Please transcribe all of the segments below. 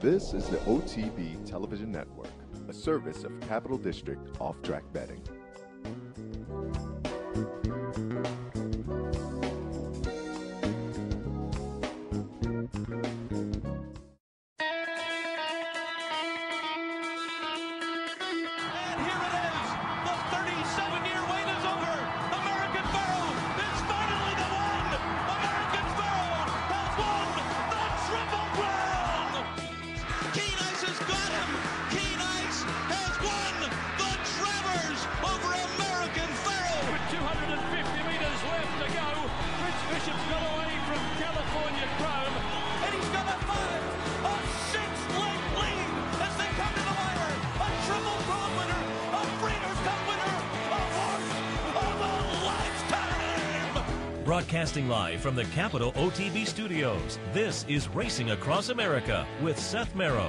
This is the OTB Television Network, a service of Capital District Off-Track Betting. Broadcasting live from the Capital OTB studios, this is Racing Across America with Seth Merrow.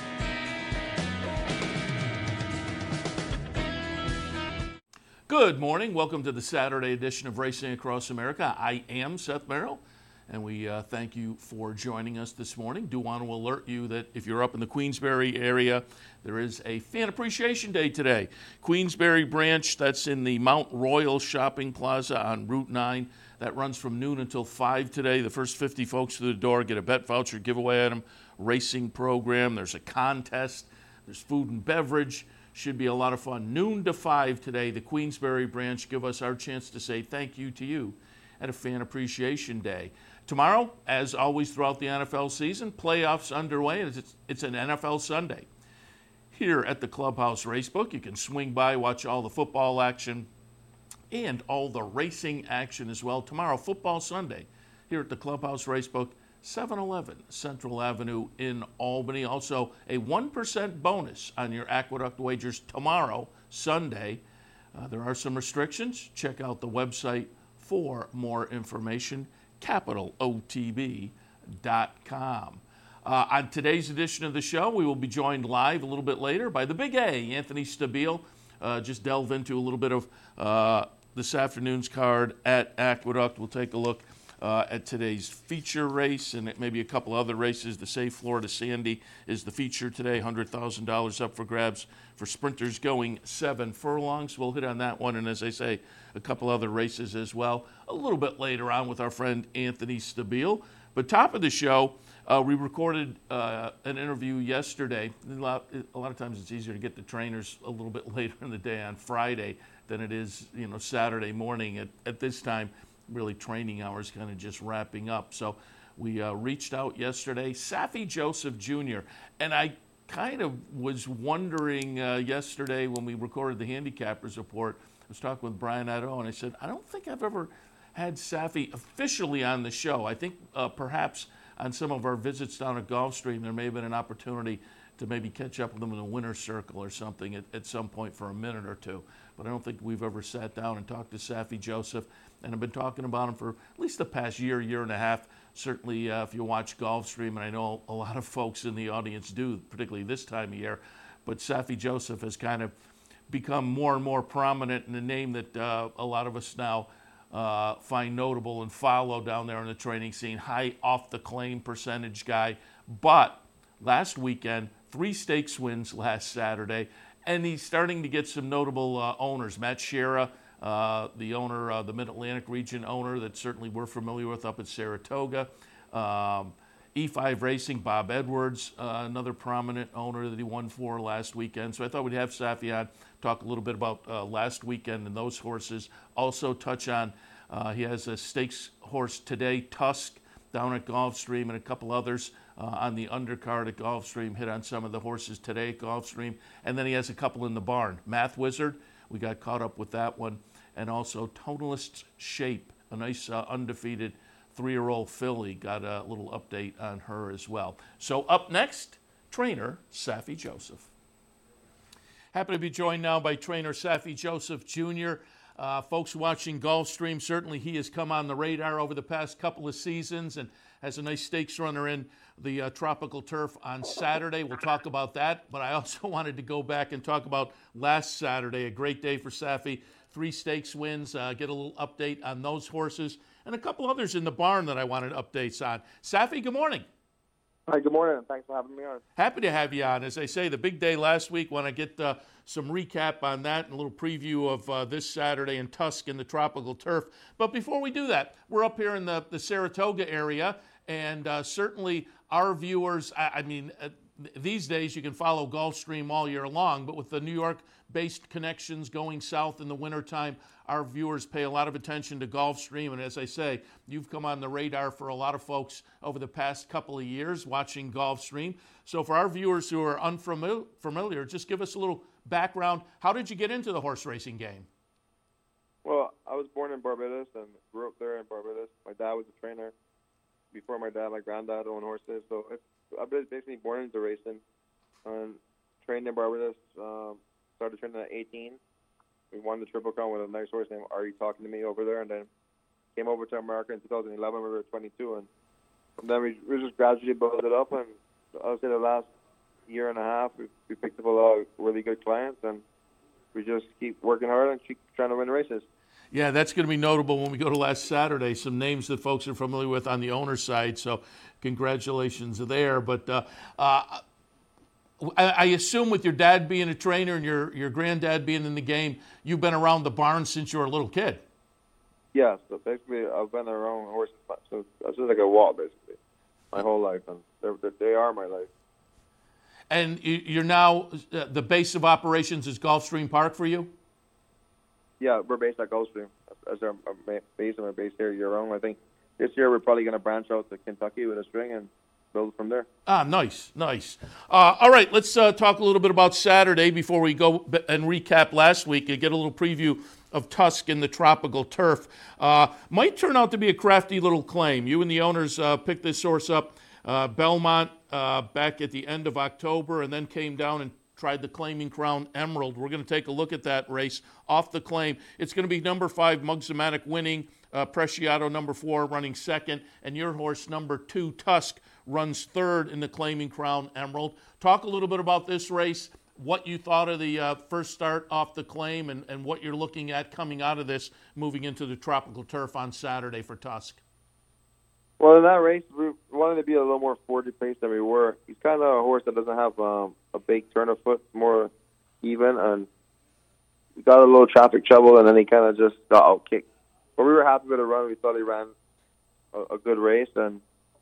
Good morning. Welcome to the Saturday edition of Racing Across America. I am Seth Merrow, and we thank you for joining us this morning. Do want to alert you that if you're up in the Queensbury area, there is a Fan Appreciation Day today. Queensbury branch, that's in the Mount Royal Shopping Plaza on Route 9. That runs from noon until 5 today. The first 50 folks through the door get a bet voucher giveaway item, racing program. There's a contest. There's food and beverage. Should be a lot of fun. Noon to 5 today, the Queensbury branch give us our chance to say thank you to you at a Fan Appreciation Day. Tomorrow, as always throughout the NFL season, playoffs underway. It's an NFL Sunday. Here at the Clubhouse Racebook, you can swing by, watch all the football action, and all the racing action as well. Tomorrow, Football Sunday, here at the Clubhouse Racebook, 711 Central Avenue in Albany. Also, a 1% bonus on your Aqueduct wagers tomorrow, Sunday. There are some restrictions. Check out the website for more information, capitalotb.com. On today's edition of the show, we will be joined live a little bit later by the Big A, Anthony Stabile. Just delve into a little bit of this afternoon's card at Aqueduct. We'll take a look at today's feature race and maybe a couple other races. The Save Florida Sandy is the feature today, $100,000 up for grabs for sprinters going 7 furlongs. We'll hit on that one, and as I say, a couple other races as well a little bit later on with our friend Anthony Stabile. But top of the show, we recorded an interview yesterday. A lot of times it's easier to get the trainers a little bit later in the day on Friday than it is, Saturday morning. At this time, really training hours kind of just wrapping up. So we reached out yesterday, Saffie Joseph Jr. And I kind of was wondering yesterday when we recorded the Handicappers Report, I was talking with Brian Addo, and I said, I don't think I've ever had Saffie officially on the show. I think perhaps on some of our visits down at Gulfstream, there may have been an opportunity to maybe catch up with him in the winner's circle or something at some point for a minute or two. But I don't think we've ever sat down and talked to Saffie Joseph, and I've been talking about him for at least the past year and a half. Certainly, if you watch Gulfstream, and I know a lot of folks in the audience do, particularly this time of year, but Saffie Joseph has kind of become more and more prominent in a name that a lot of us now find notable and follow down there in the training scene. High off the claim percentage guy, but last weekend, 3 stakes wins last Saturday, and he's starting to get some notable owners. Matt Shera, the owner, the Mid-Atlantic region owner that certainly we're familiar with up at Saratoga. E5 Racing, Bob Edwards, another prominent owner that he won for last weekend. So I thought we'd have Saffie on, talk a little bit about last weekend and those horses. Also touch on, he has a stakes horse today, Tusk, down at Gulfstream, and a couple others on the undercard at Gulfstream, hit on some of the horses today at Gulfstream. And then he has a couple in the barn. Math Wizard, we got caught up with that one. And also Tonalist Shape, a nice undefeated 3-year-old filly. Got a little update on her as well. So up next, trainer Saffie Joseph. Happy to be joined now by trainer Saffie Joseph Jr. Folks watching Gulfstream, certainly he has come on the radar over the past couple of seasons and has a nice stakes runner in the Tropical Turf on Saturday. We'll talk about that, but I also wanted to go back and talk about last Saturday, a great day for Saffie. 3 stakes wins, get a little update on those horses, and a couple others in the barn that I wanted updates on. Saffie, good morning. Hi, good morning. Thanks for having me on. Happy to have you on. As I say, the big day last week, want to get some recap on that and a little preview of this Saturday in Tusk in the Tropical Turf. But before we do that, we're up here in the Saratoga area, and certainly our viewers, these days you can follow Gulfstream all year long, but with the New York-based connections going south in the wintertime, our viewers pay a lot of attention to Gulfstream. And as I say, you've come on the radar for a lot of folks over the past couple of years watching Gulfstream. So for our viewers who are unfamiliar, just give us a little background. How did you get into the horse racing game? Well, I was born in Barbados and grew up there in Barbados. My dad was a trainer. Before my dad, my granddad owned horses. So I was basically born into racing and trained in Barbados. Started training at 18. We won the Triple Crown with a nice horse named Ari talking to me over there, and then came over to America in 2011 when we were 22. And from then we just gradually built it up, and I would say the last year and a half, we picked up a lot of really good clients, and we just keep working hard and keep trying to win races. Yeah, that's going to be notable when we go to last Saturday. Some names that folks are familiar with on the owner's side, so congratulations there. But I assume with your dad being a trainer and your granddad being in the game, you've been around the barn since you were a little kid. Yeah, so basically I've been around horses since I was like a walk, basically, my whole life, and they are my life. And you're now, the base of operations is Gulfstream Park for you? Yeah, we're based at Gulfstream. That's our base, and we're based here year-round. I think this year we're probably going to branch out to Kentucky with a string and build from there. Nice. All right, let's talk a little bit about Saturday before we go and recap last week and get a little preview of Tusk in the Tropical Turf. Might turn out to be a crafty little claim. You and the owners picked this horse up, Belmont, back at the end of October, and then came down and tried the Claiming Crown Emerald. We're going to take a look at that race off the claim. It's going to be number 5, Mugzamatic winning, Preciado number 4 running second, and your horse number 2, Tusk, runs third in the Claiming Crown Emerald. Talk a little bit about this race, what you thought of the first start off the claim, and what you're looking at coming out of this, moving into the Tropical Turf on Saturday for Tusk. Well, in that race, we wanted to be a little more forward paced than we were. He's kind of a horse that doesn't have a big turn of foot, more even, and he got a little traffic trouble, and then he kind of just got out-kicked. But we were happy with the run. We thought he ran a good race, and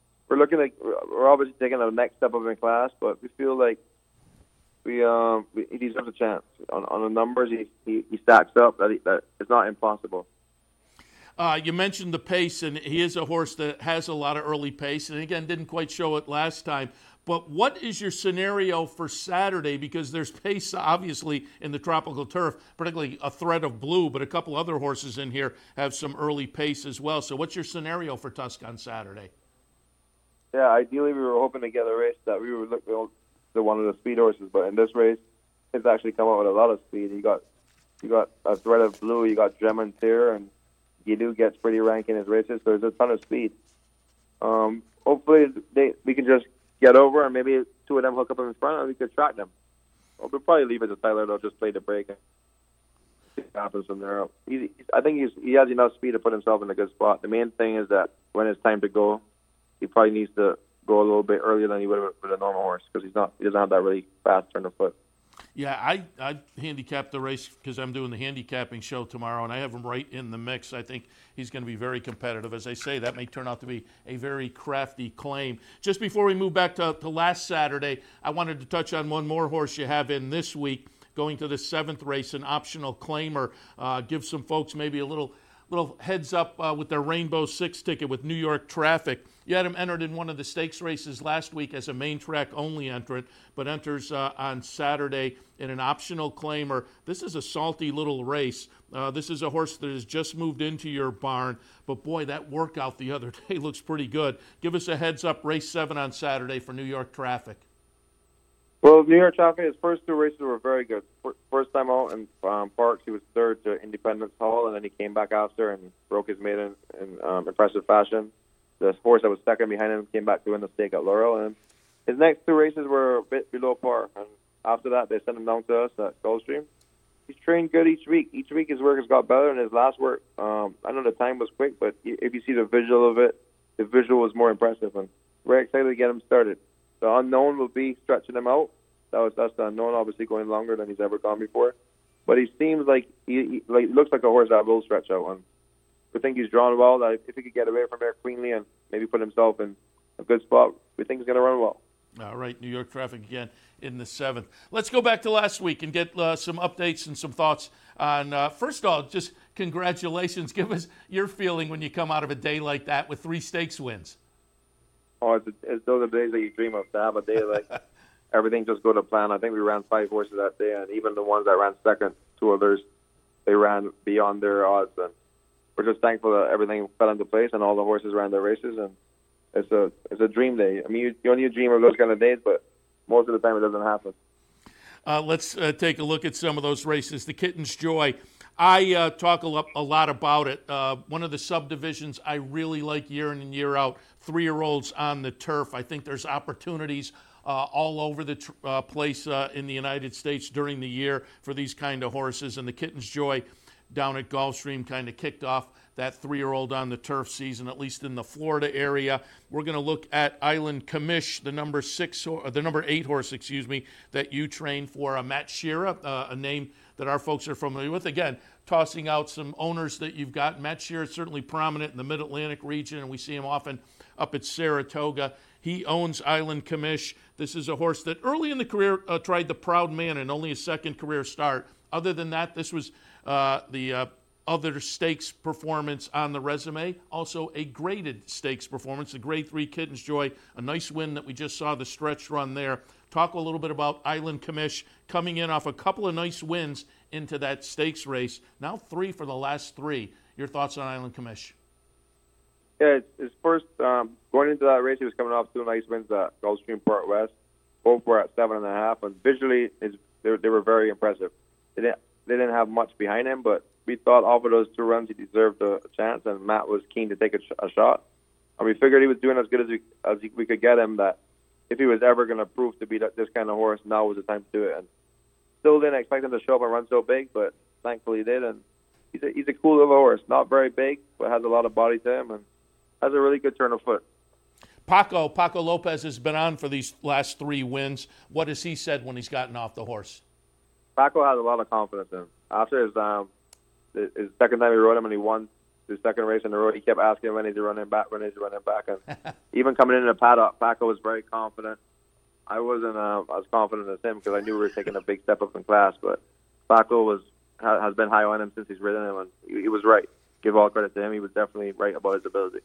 we're obviously taking the next step up in class, but we feel like he deserves a chance. On the numbers, he stacks up. That it's not impossible. You mentioned the pace, and he is a horse that has a lot of early pace, and again, didn't quite show it last time. But what is your scenario for Saturday? Because there's pace, obviously, in the Tropical Turf, particularly a Thread of Blue, but a couple other horses in here have some early pace as well. So what's your scenario for Tusk on Saturday? Yeah, ideally we were hoping to get a race that we would look to one of the speed horses, but in this race, it's actually come out with a lot of speed. You got a Thread of Blue, you got Gemontier, and Guido gets pretty rank in his races, so there's a ton of speed. Hopefully we can just get over, and maybe 2 of them hook up in front, and we could track them. We'll probably leave it to Tyler. They'll just play the break and see what happens from there. I think he has enough speed to put himself in a good spot. The main thing is that when it's time to go, he probably needs to go a little bit earlier than he would with a normal horse, because he doesn't have that really fast turn of foot. Yeah, I handicapped the race because I'm doing the handicapping show tomorrow, and I have him right in the mix. I think he's going to be very competitive. As I say, that may turn out to be a very crafty claim. Just before we move back to last Saturday, I wanted to touch on one more horse you have in this week, going to the 7th race, an optional claimer. Give some folks maybe a little heads up with their Rainbow 6 ticket with New York Traffic. You had him entered in one of the stakes races last week as a main track only entrant, but enters on Saturday in an optional claimer. This is a salty little race. This is a horse that has just moved into your barn, but boy, that workout the other day looks pretty good. Give us a heads up, race 7 on Saturday for New York Traffic. Well, New York Traffic, his first 2 races were very good. First time out in Parks, he was third to Independence Hall, and then he came back after and broke his maiden in impressive fashion. The horse that was second behind him came back to win the stake at Laurel, and his next 2 races were a bit below par. And after that, they sent him down to us at Gulfstream. He's trained good each week. Each week his work has got better, and his last work, I know the time was quick, but if you see the visual of it, the visual was more impressive, and we're excited to get him started. The unknown will be stretching him out. That's the unknown, obviously going longer than he's ever gone before. But he seems like he looks like a horse that will stretch out. And we think he's drawn well. That if he could get away from there cleanly and maybe put himself in a good spot, we think he's going to run well. All right, New York Traffic again in the 7th. Let's go back to last week and get some updates and some thoughts on, first of all, just congratulations. Give us your feeling when you come out of a day like that with 3 stakes wins. Oh, it's those are the days that you dream of, to have a day like everything just go to plan. I think we ran 5 horses that day, and even the ones that ran second, 2 others, they ran beyond their odds. And we're just thankful that everything fell into place and all the horses ran their races. And it's a dream day. I mean, you only dream of those kind of days, but most of the time it doesn't happen. Let's take a look at some of those races. The Kitten's Joy. I talk a lot about it. One of the subdivisions I really like year in and year out, 3-year-olds on the turf. I think there's opportunities all over the place in the United States during the year for these kind of horses. And the Kitten's Joy down at Gulfstream kind of kicked off that 3-year-old on the turf season, at least in the Florida area. We're going to look at Island Commish, the number 8 horse, that you train for. Matt Shearer, a name that our folks are familiar with. Again, tossing out some owners that you've got. Matt Shearer is certainly prominent in the Mid-Atlantic region, and we see him often up at Saratoga. He owns Island Commish. This is a horse that early in the career tried the Proud Man in only his second career start. Other than that, this was the other stakes performance on the resume. Also a graded stakes performance, the Grade 3 Kitten's Joy, a nice win that we just saw the stretch run there. Talk a little bit about Island Commish coming in off a couple of nice wins into that stakes race. Now 3 for the last 3. Your thoughts on Island Commish? Yeah, his first, going into that race, he was coming off 2 nice wins at Gulfstream Port West. Both were at 7.5, and visually they were very impressive. They didn't have much behind him, but we thought off of those 2 runs he deserved a chance, and Matt was keen to take a shot. And we figured he was doing as good as we could get him, that if he was ever going to prove to be this kind of horse, now was the time to do it. And still didn't expect him to show up and run so big, but thankfully he did. And he's a cool little horse, not very big, but has a lot of body to him and has a really good turn of foot. Paco Lopez has been on for these last 3 wins. What has he said when he's gotten off the horse? Paco has a lot of confidence in him. After his second time he rode him and he won his second race in a row, he kept asking when he's running back. And even coming into the paddock, Paco was very confident. I wasn't as confident as him because I knew we were taking a big step up in class. But Paco has been high on him since he's ridden him, and he was right. Give all credit to him. He was definitely right about his ability.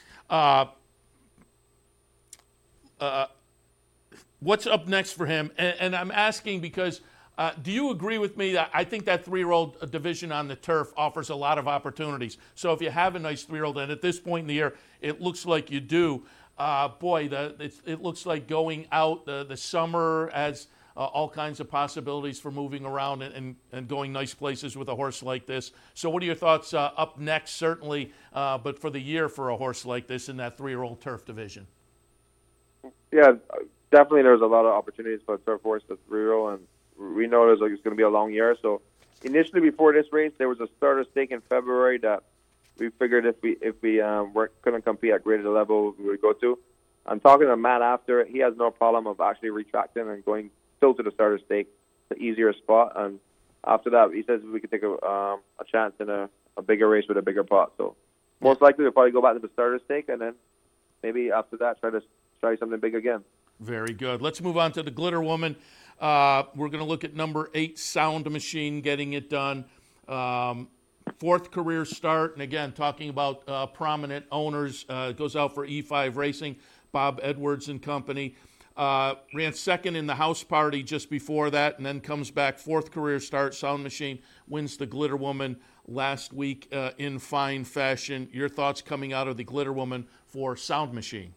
What's up next for him? And I'm asking because do you agree with me that I think that 3-year-old division on the turf offers a lot of opportunities? So if you have a nice 3-year-old, and at this point in the year, it looks like you do, it looks like going out the summer has all kinds of possibilities for moving around and going nice places with a horse like this. So what are your thoughts up next, certainly, but for the year for a horse like this in that 3-year-old turf division? Yeah, definitely there's a lot of opportunities for a turf horse at 3-year-old, and we know it's going to be a long year. So initially before this race, there was a starter stake in February that we figured if we couldn't compete at graded level, we would go to. I'm talking to Matt after. He has no problem of actually retracting and going still to the starter stake, the easier spot. And after that, he says we could take a chance in a bigger race with a bigger pot. So most likely we'll probably go back to the starter stake, and then maybe after that try something big again. Very good. Let's move on to the Glitter Woman. We're going to look at number 8, Sound Machine, getting it done. 4th career start, and again, talking about prominent owners. Goes out for E5 Racing, Bob Edwards and company. Ran second in the house party just before that, and then comes back 4th career start. Sound Machine wins the Glitter Woman last week in fine fashion. Your thoughts coming out of the Glitter Woman for Sound Machine?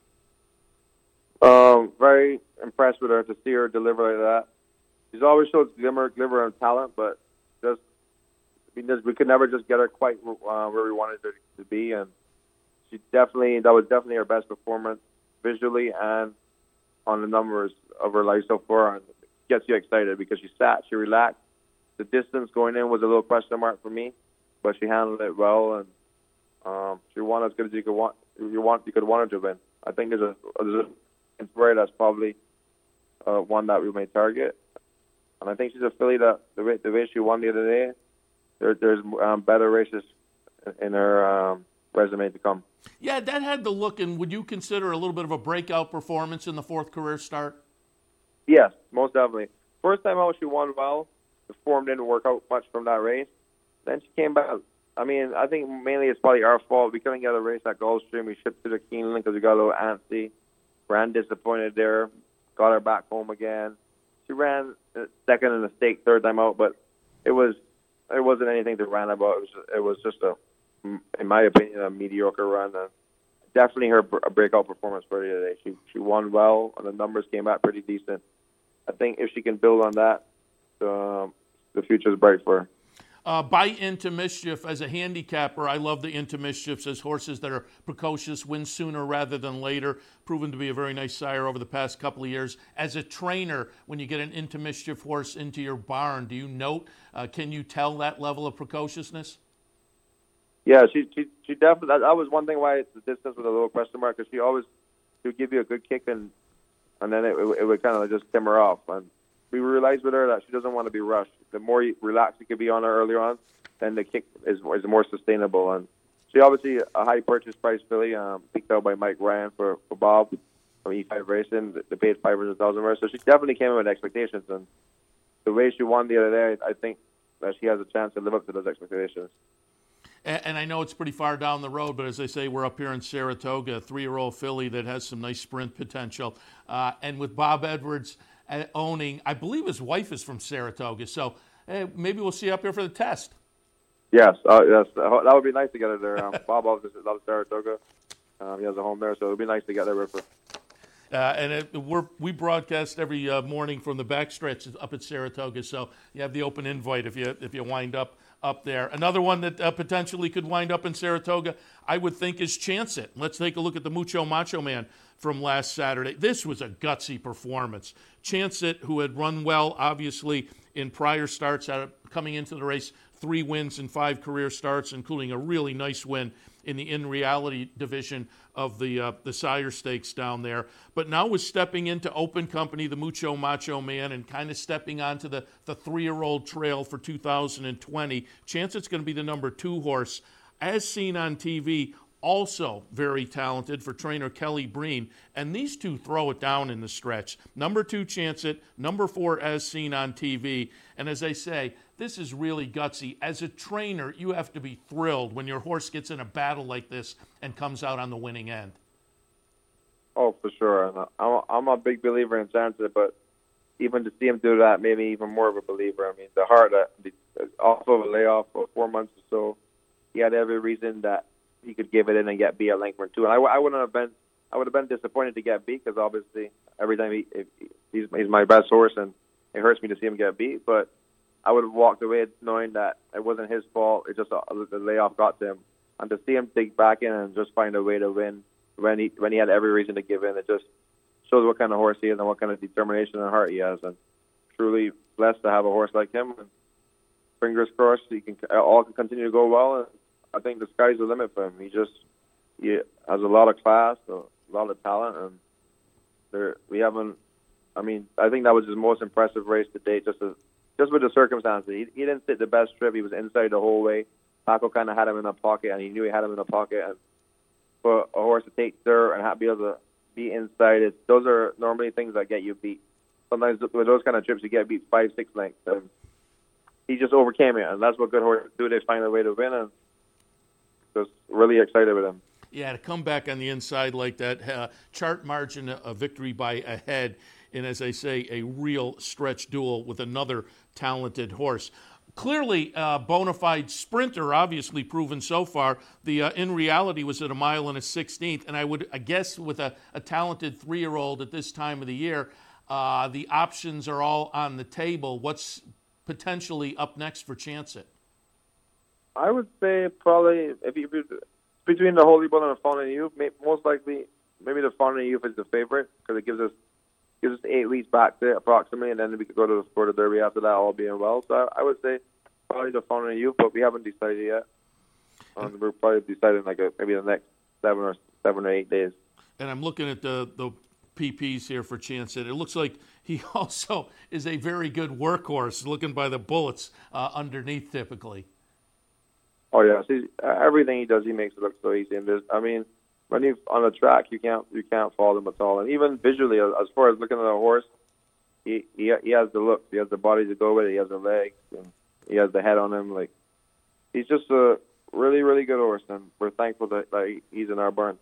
Very impressed with her to see her deliver like that. She's always showed glimmer and talent, but we could never just get her quite where we wanted her to be, and that was definitely her best performance visually and on the numbers of her life so far. And it gets you excited because she relaxed. The distance going in was a little question mark for me, but she handled it well, and she won as good as you could want her to win. I think there's a Inspirator that's probably one that we may target. And I think she's a filly that the race she won the other day, there's better races in her resume to come. Yeah, that had the look, and would you consider a little bit of a breakout performance in the fourth career start? Yes, most definitely. First time out, she won well. The form didn't work out much from that race. Then she came back. I mean, I think mainly it's probably our fault. We couldn't get a race at Gulfstream. We shipped to the Keeneland because we got a little antsy. Ran disappointed there. Got her back home again. She ran second in the stake, third time out, but it wasn't anything to rant about. It was just in my opinion, a mediocre run. And definitely her a breakout performance for her today. She won well, and the numbers came out pretty decent. I think if she can build on that, the future is bright for her. By Into Mischief, as a handicapper, I love the Into Mischiefs as horses that are precocious, win sooner rather than later, proven to be a very nice sire over the past couple of years. As a trainer, when you get an Into Mischief horse into your barn, do you note, can you tell that level of precociousness? Yeah, she definitely, that was one thing why the distance was a little question mark, because she would give you a good kick and then it would kind of just simmer off. And we realized with her that she doesn't want to be rushed. The more relaxed you can be on her early on, then the kick is more sustainable. And she obviously a high purchase price filly, picked out by Mike Ryan for Bob from E5 Racing. They paid $500,000 for her, so she definitely came in with expectations. And the way she won the other day, I think that she has a chance to live up to those expectations. And I know it's pretty far down the road, but as I say, we're up here in Saratoga, a 3-year-old filly that has some nice sprint potential. And with Bob Edwards owning, I believe his wife is from Saratoga, so maybe we'll see you up here for the test. Yes, yes, that would be nice to get her there. Bob loves Saratoga. He has a home there, so it would be nice to get there with her. We broadcast every morning from the backstretch up at Saratoga, so you have the open invite if you wind up there. Another one that potentially could wind up in Saratoga, I would think, is Chance It. Let's take a look at the Mucho Macho Man from last Saturday. This was a gutsy performance. Chance It, who had run well, obviously, in prior starts, coming into the race, 3 wins in 5 career starts, including a really nice win in the In Reality division of the Sire Stakes down there. But now was stepping into open company, the Mucho Macho Man, and kind of stepping onto the 3-year-old trail for 2020. Chance It's going to be the number 2 horse. As seen on TV, also very talented for trainer Kelly Breen. And these two throw it down in the stretch. Number 2, Chance It. Number 4, As Seen on TV. And as I say, this is really gutsy. As a trainer, you have to be thrilled when your horse gets in a battle like this and comes out on the winning end. Oh, for sure. And I'm a big believer in Chance It, but even to see him do that made me even more of a believer. I mean, the heart, off of a layoff for 4 months or so, he had every reason that he could give it in and get beat at Langford too. And I would have been disappointed to get beat, because obviously every time he's my best horse, and it hurts me to see him get beat. But I would have walked away knowing that it wasn't his fault. It just the layoff got to him, and to see him dig back in and just find a way to win when he had every reason to give in, it just shows what kind of horse he is and what kind of determination and heart he has. And truly blessed to have a horse like him. And fingers crossed, all can continue to go well. And I think the sky's the limit for him. He has a lot of class, a lot of talent, and I think that was his most impressive race to date, just with the circumstances. He didn't sit the best trip. He was inside the whole way. Paco kind of had him in a pocket, and he knew he had him in a pocket. And for a horse to take dirt and be able to be inside, those are normally things that get you beat. Sometimes with those kind of trips, you get beat 5-6 lengths. And he just overcame it, and that's what good horses do. They find a way to win, and just really excited with him. Yeah, to come back on the inside like that, chart margin a victory by a head, and as I say, a real stretch duel with another talented horse. Clearly, bona fide sprinter, obviously proven so far. The In Reality was at 1 1/16, and I guess with a talented 3-year-old at this time of the year, the options are all on the table. What's potentially up next for Chance It? I would say probably between the Holy Bull and the Fountain of Youth, most likely maybe the Fountain of Youth is the favorite, because it gives us 8 weeks back there approximately, and then we could go to the Florida Derby after that, all being well. So I would say probably the Fountain of Youth, but we haven't decided yet. We're probably deciding maybe the next 7 or 8 days. And I'm looking at the PPs here for Chance. It looks like he also is a very good workhorse, looking by the bullets underneath typically. Oh yeah, see, everything he does, he makes it look so easy. And when he's on the track, you can't fault him at all. And even visually, as far as looking at a horse, he has the look, he has the body to go with it, he has the legs, and he has the head on him. Like, he's just a really, really good horse, and we're thankful that he's in our barn.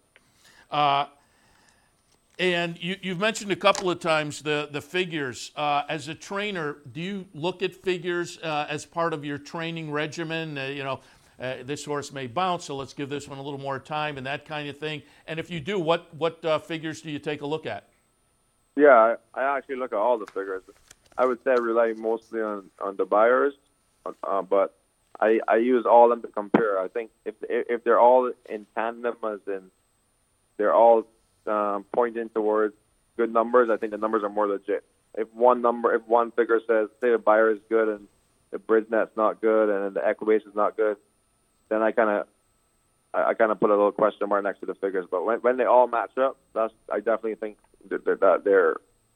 And you've mentioned a couple of times the figures. As a trainer, do you look at figures as part of your training regimen? This horse may bounce, so let's give this one a little more time and that kind of thing. And if you do, what figures do you take a look at? Yeah, I actually look at all the figures. I would say I rely mostly on the buyers, but I use all of them to compare. I think if they're all in tandem, as in they're all pointing towards good numbers, I think the numbers are more legit. If one figure says, say the buyer is good and the bridge net's not good and the equibase is not good, then I kind of put a little question mark next to the figures. But when they all match up, I definitely think that they're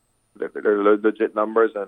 legit numbers, and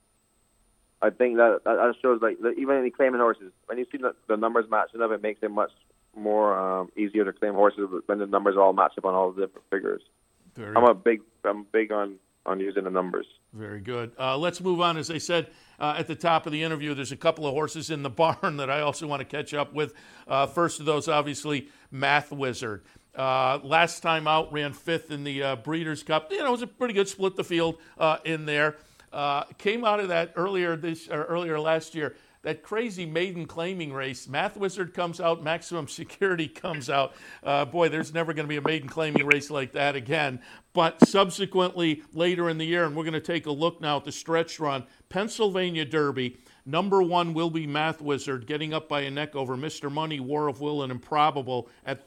I think that shows, like, even in the claiming horses, when you see the numbers matching up, it makes it much more easier to claim horses when the numbers all match up on all the different figures. I'm big on using the numbers. Very good. Let's move on. As I said at the top of the interview, there's a couple of horses in the barn that I also want to catch up with. First of those, obviously, Math Wizard. Last time out, ran fifth in the Breeders' Cup. It was a pretty good split the field in there. Came out of that earlier last year. That crazy maiden claiming race. Math Wizard comes out, Maximum Security comes out. Boy, there's never going to be a maiden claiming race like that again. But subsequently, later in the year, and we're going to take a look now at the stretch run, Pennsylvania Derby, number 1 will be Math Wizard, getting up by a neck over Mr. Money, War of Will, and Improbable at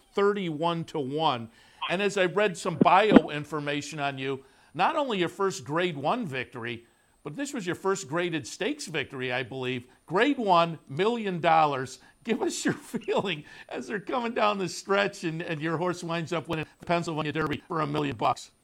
31-1. And as I read some bio information on you, not only your first Grade 1 victory, but this was your first graded stakes victory, I believe. Grade 1, $1 million. Give us your feeling as they're coming down the stretch and your horse winds up winning the Pennsylvania Derby for $1 million.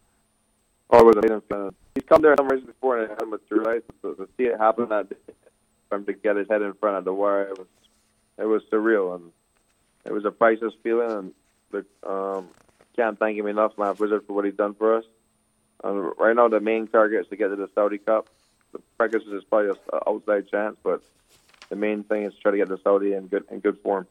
Oh, it was amazing. He's come there some races before and it had materialized. To see it happen that day, for him to get his head in front of the wire, it was surreal, and it was a priceless feeling. And can't thank him enough, Math Wizard, for what he's done for us. Right now, the main target is to get to the Saudi Cup. The Pegasus is probably an outside chance, but the main thing is to try to get to Saudi in good form.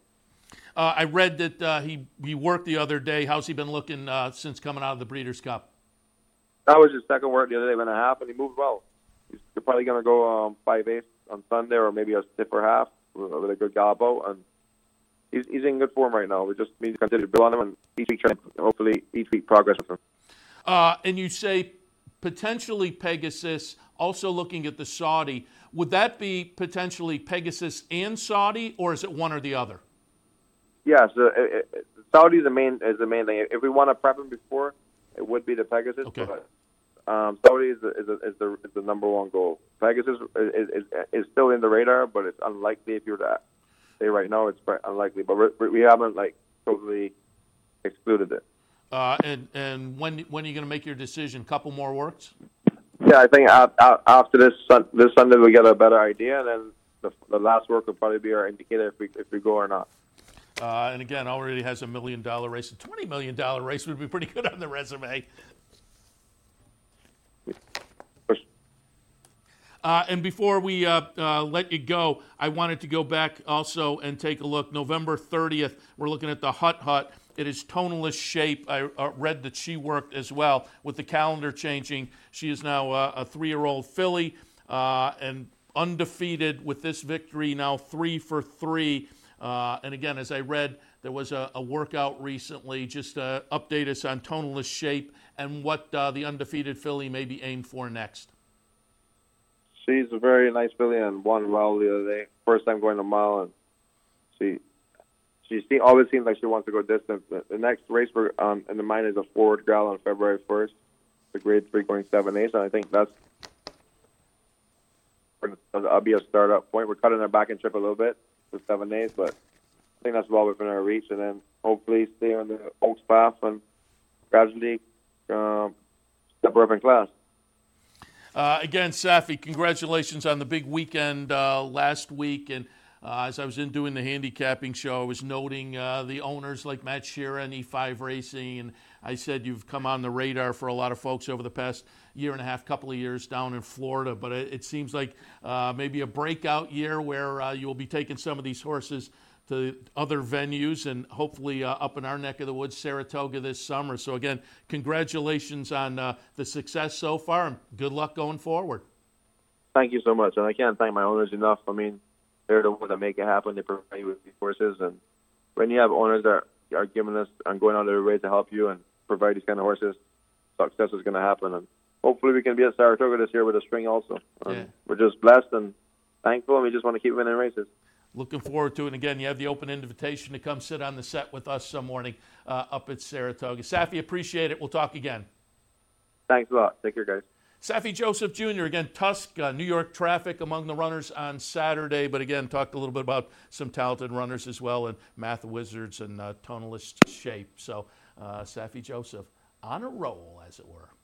I read that he worked the other day. How's he been looking since coming out of the Breeders' Cup? That was his second work the other day, 1.5, and he moved well. He's probably going to go 5/8 on Sunday, or maybe a stiffer half with a good gallop out, and he's in good form right now. We just need to continue to build on him, and each week, hopefully, each week progress with him. And you say potentially Pegasus, also looking at the Saudi. Would that be potentially Pegasus and Saudi, or is it one or the other? Yeah, so Saudi is the main thing. If we want to prep him before, it would be the Pegasus. Okay. But Saudi is the number one goal. Pegasus is still in the radar, but it's unlikely. If you were to say right now, it's unlikely. But we haven't totally excluded it. And when are you going to make your decision? Couple more works? Yeah, I think after this Sunday we'll get a better idea, and then the last work will probably be our indicator if we go or not. And again, already has $1 million race. A $20 million race would be pretty good on the resume. And before we let you go, I wanted to go back also and take a look. November 30th, we're looking at the Hut. It is tonalist shape. I read that she worked as well with the calendar changing. She is now a 3-year-old filly and undefeated with this victory, now 3 for 3. And again, as I read, there was a workout recently. Just update us on tonalist shape and what the undefeated filly may be aimed for next. She's a very nice filly and won well the other day. First time going a mile, and she always seems like she wants to go distance. The next race we're in the mind is a Forward Gal on February 1st, the Grade 3 going 7/8, and I think that'll be a start-up point. We're cutting our back and trip a little bit with 7/8, but I think that's well within our reach, and then hopefully stay on the Oaks path and gradually step her up in class. Again, Safi, congratulations on the big weekend last week. And as I was doing the handicapping show, I was noting the owners like Matt Shearer and E5 Racing. And I said you've come on the radar for a lot of folks over the past year and a half, couple of years down in Florida. But it seems like maybe a breakout year where you will be taking some of these horses to other venues and hopefully up in our neck of the woods, Saratoga, this summer. So again, congratulations on the success so far, and good luck going forward. Thank you so much, and I can't thank my owners enough. I mean, they're the ones that make it happen. They provide you with these horses, and when you have owners that are giving us and going out of their way to help you and provide these kind of horses, success is going to happen. And hopefully we can be at Saratoga this year with a string also. Yeah. We're just blessed and thankful, and we just want to keep winning races. Looking forward to it. And again, you have the open invitation to come sit on the set with us some morning up at Saratoga. Safi, appreciate it. We'll talk again. Thanks a lot. Take care, guys. Safi Joseph Jr., again, Tusk, New York traffic among the runners on Saturday, but again, talked a little bit about some talented runners as well, and Math Wizards and Tonalist Shape. So, Safi Joseph on a roll, as it were.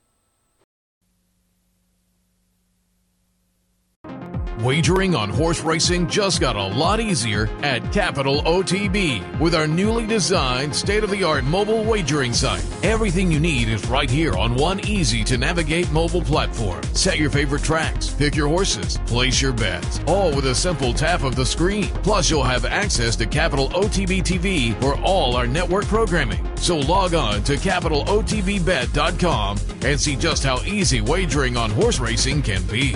Wagering on horse racing just got a lot easier at Capital OTB with our newly designed state-of-the-art mobile wagering site. Everything you need is right here on one easy-to-navigate mobile platform. Set your favorite tracks, pick your horses, place your bets, all with a simple tap of the screen. Plus, you'll have access to Capital OTB TV for all our network programming. So log on to CapitalOTBBet.com and see just how easy wagering on horse racing can be.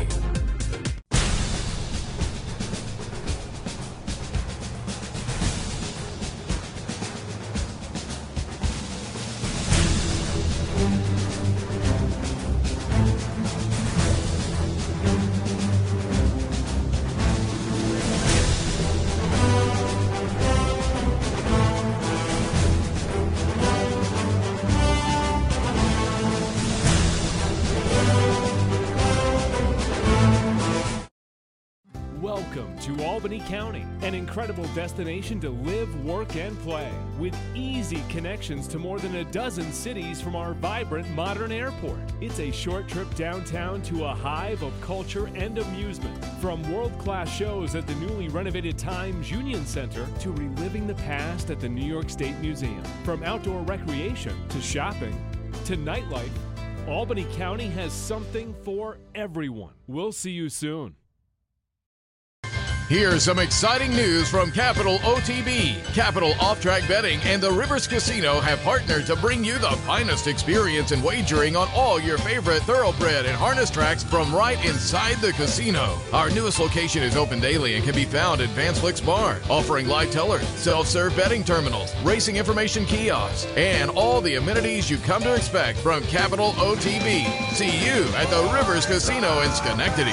Welcome to Albany County, an incredible destination to live, work, and play, with easy connections to more than a dozen cities from our vibrant modern airport. It's a short trip downtown to a hive of culture and amusement, from world-class shows at the newly renovated Times Union Center to reliving the past at the New York State Museum. From outdoor recreation to shopping to nightlife, Albany County has something for everyone. We'll see you soon. Here's some exciting news from Capital OTB. Capital Off-Track Betting and the Rivers Casino have partnered to bring you the finest experience in wagering on all your favorite thoroughbred and harness tracks from right inside the casino. Our newest location is open daily and can be found at Vansflix Bar, offering live tellers, self-serve betting terminals, racing information kiosks, and all the amenities you come to expect from Capital OTB. See you at the Rivers Casino in Schenectady.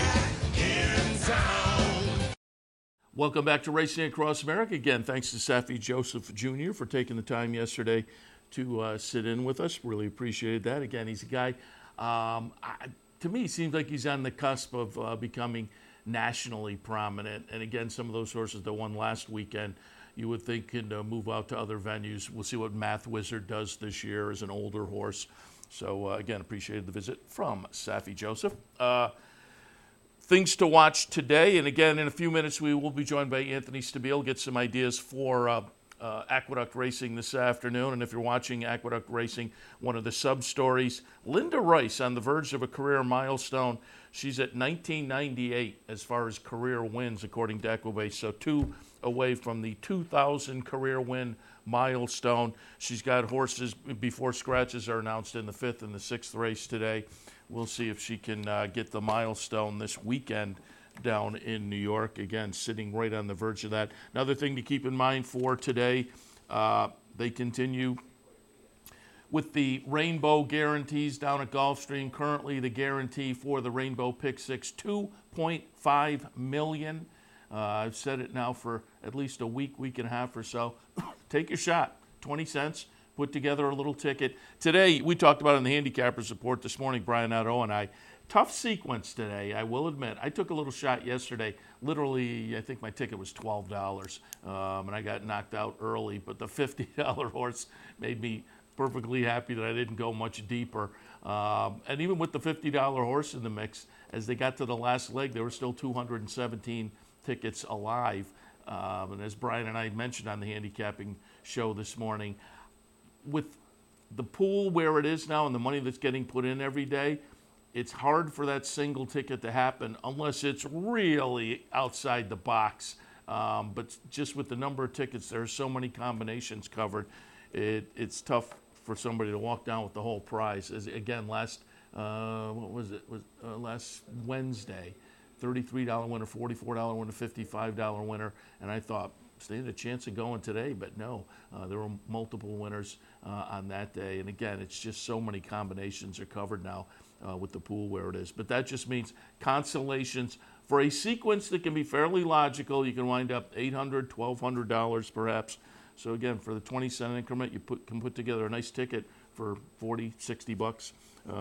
Welcome back to Racing Across America. Again, thanks to Safi Joseph Jr. for taking the time yesterday to sit in with us. Really appreciated that. Again, he's a guy, to me, he seems like he's on the cusp of becoming nationally prominent. And again, some of those horses that won last weekend, you would think can move out to other venues. We'll see what Math Wizard does this year as an older horse. So, again, appreciated the visit from Safi Joseph. Things to watch today, and again, in a few minutes, we will be joined by Anthony Stabile, get some ideas for Aqueduct Racing this afternoon. And if you're watching Aqueduct Racing, one of the sub-stories, Linda Rice on the verge of a career milestone. She's at 1998 as far as career wins, according to Equibase, so 2 away from the 2,000 career win milestone. She's got horses before scratches are announced in the 5th and the 6th race today. We'll see if she can get the milestone this weekend down in New York. Again, sitting right on the verge of that. Another thing to keep in mind for today, they continue with the Rainbow guarantees down at Gulfstream. Currently, the guarantee for the Rainbow Pick 6, $2.5 million. I've said it now for at least a week and a half or so. Take your shot, 20 cents. Put together a little ticket. Today, we talked about it in the Handicappers Report this morning, Brian Otto and I. Tough sequence today, I will admit. I took a little shot yesterday. Literally, I think my ticket was $12, and I got knocked out early. But the $50 horse made me perfectly happy that I didn't go much deeper. And even with the $50 horse in the mix, as they got to the last leg, there were still 217 tickets alive. And as Brian and I mentioned on the handicapping show this morning, with the pool where it is now and the money that's getting put in every day, it's hard for that single ticket to happen unless it's really outside the box. But just with the number of tickets, there are so many combinations covered, it's tough for somebody to walk down with the whole prize. As again, last Wednesday, $33 winner, $44 winner, $55 winner, and I thought they had a chance of going today, but no, there were multiple winners on that day. And again, it's just so many combinations are covered now with the pool where it is. But that just means consolations for a sequence that can be fairly logical. You can wind up $800, $1,200 perhaps. So again, for the 20-cent increment, you can put together a nice ticket for $40, $60.